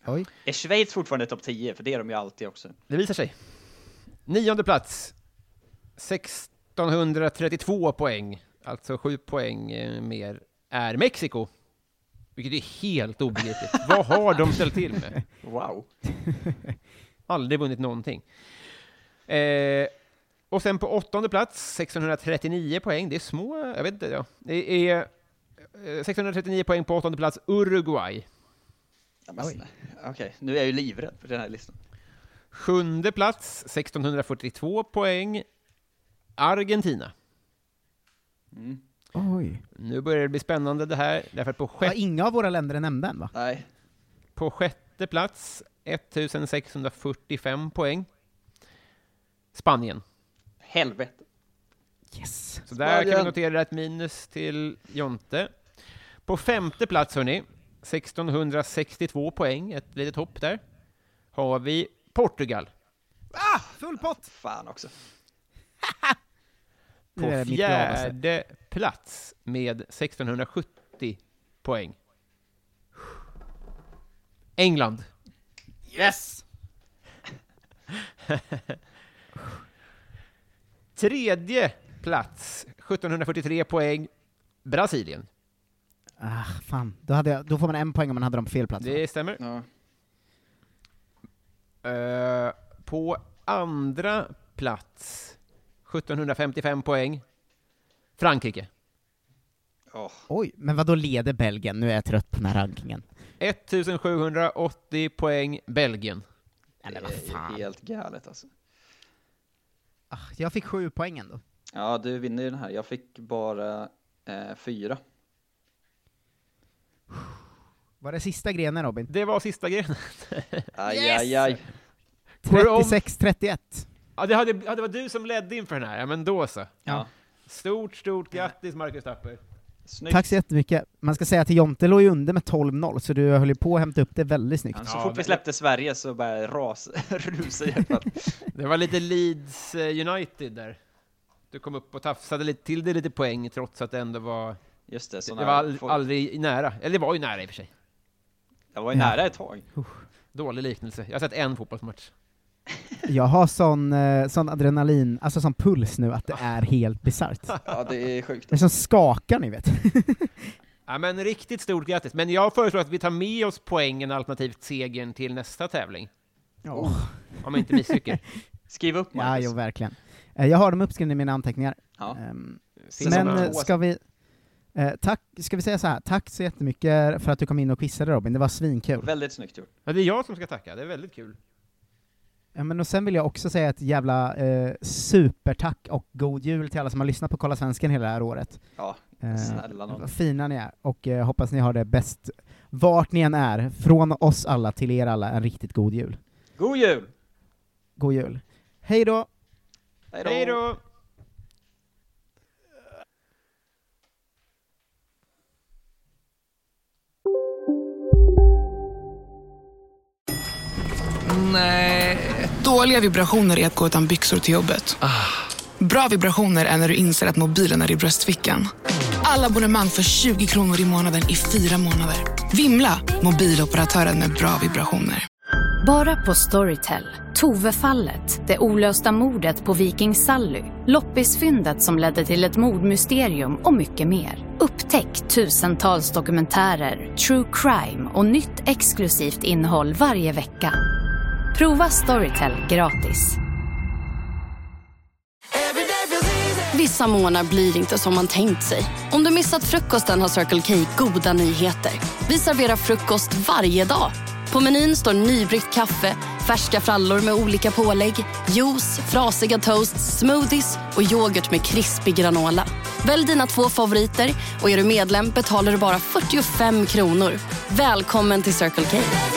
Oj.
Är Schweiz fortfarande topp tio? För det är de ju alltid också.
Det visar sig. Nionde plats. sextonhundratrettiotvå poäng. Alltså sju poäng eh, mer. Är Mexiko. Vilket är helt obegripligt. Vad har de ställt till med?
Wow.
Aldrig vunnit någonting. Eh, och sen på åttonde plats, sexhundratrettionio poäng. Det är små, jag vet inte. Ja. Det är eh, sexhundratrettionio poäng på åttonde plats, Uruguay.
Ja, Okej, okay. Nu är jag ju livrädd för den här listan.
Sjunde plats, sextonhundrafyrtiotvå poäng, Argentina.
Mm.
Oj.
Nu börjar det bli spännande det här. Därför på sjätte...
Ja, inga av våra länder är nämnda än, va?
Nej.
På sjätte plats, etttusensexhundrafyrtiofem poäng, Spanien.
Helvete.
Yes.
Så där kan vi notera ett minus till Jonte. På femte plats, hörni, sextonhundrasextiotvå poäng, ett litet hopp där, har vi Portugal.
Ah, full pott!
Fan också.
På fjärde plats med sextonhundrasjuttio poäng, England.
Yes!
Tredje plats, sjuttonhundrafyrtiotre poäng, Brasilien.
Ah, fan. Då, hade jag, då får man en poäng om man hade dem på fel plats.
Det stämmer.
Ja.
Uh, på andra plats, sjuttonhundrafemtiofem poäng, Frankrike.
Oh.
Oj, men vad då leder Belgien? Nu är jag trött på den här rankingen.
etttusensjuhundraåttio poäng, Belgien.
Nej, men vad fan.
Det är helt galet alltså.
Ah, jag fick sju poäng ändå.
Ja, du vinner ju den här. Jag fick bara eh, fyra.
Var det sista grenen, Robin?
Det var sista grenen.
Aj,
Yes!
aj, aj.
trettiosex trettioett.
Ja, det hade, det var du som ledde inför den här. Ja, men då så.
Ja.
Stort, stort grattis, Marcus Tapper.
Snyggt.
Tack så jättemycket. Man ska säga att Jonte låg ju under med tolv noll, så du höll ju på att hämta upp det väldigt snyggt.
Ja, så
Ja,
fort vi
men-
släppte Sverige så bara ras, rusa i alla fall.
Det var lite Leeds eh, United där. Du kom upp och tafsade lite till det lite poäng, trots att det ändå var...
Just det,
Det
såna
var all,
folk-
aldrig nära. Eller det var ju nära i och för sig.
Jag var ju
Ja.
nära ett tag.
Dålig liknelse. Jag har sett en fotbollsmatch.
Jag har sån, eh, sån adrenalin, alltså sån puls nu att det är helt bisarrt.
Ja, det är sjukt.
Det är som skakar, ni vet.
Ja, men riktigt stort grattis. Men jag föreslår att vi tar med oss poängen alternativt segern till nästa tävling.
Oh.
Om jag inte misslyckas.
Skriv upp,
Ja,
Marcus.
jo, verkligen. Eh, Jag har dem uppskrivna i mina anteckningar.
Ja.
Ehm,
Säsong
Men
två.
eh, ska vi... Eh, tack, ska vi säga så här, tack så jättemycket för att du kom in och quizade, Robin. Det var svinkul.
Väldigt snyggt gjort.
Ja, det är jag som ska tacka. Det är väldigt kul.
Ja, men och sen vill jag också säga ett jävla eh, supertack och god jul till alla som har lyssnat på Kolla Svensken hela det här året.
Ja,
Eh,
snälla nån.
vad fina ni är, och eh, hoppas ni har det bäst vart ni än är. Från oss alla till er alla, en riktigt god jul.
God jul!
God jul. Hej då!
Hej då!
Hej då!
Nej. Dåliga vibrationer är att gå utan byxor till jobbet. Bra vibrationer är när du inser att mobilen är i bröstfickan. Alla abonnemang för tjugo kronor i månaden i fyra månader. Vimla! Mobiloperatören med bra vibrationer.
Bara på Storytel. Tove-fallet, det olösta mordet på Viking Sally, loppisfyndet som ledde till ett mordmysterium och mycket mer. Upptäck tusentals dokumentärer, true crime och nytt exklusivt innehåll varje vecka. Prova Storytel gratis.
Vissa månader blir inte som man tänkt sig. Om du missat frukosten har Circle K goda nyheter. Vi serverar frukost varje dag. På menyn står nybryggt kaffe, färska frallor med olika pålägg, juice, frasiga toasts, smoothies och yoghurt med krispig granola. Välj dina två favoriter och är du medlem betalar du bara fyrtiofem kronor. Välkommen till Circle K.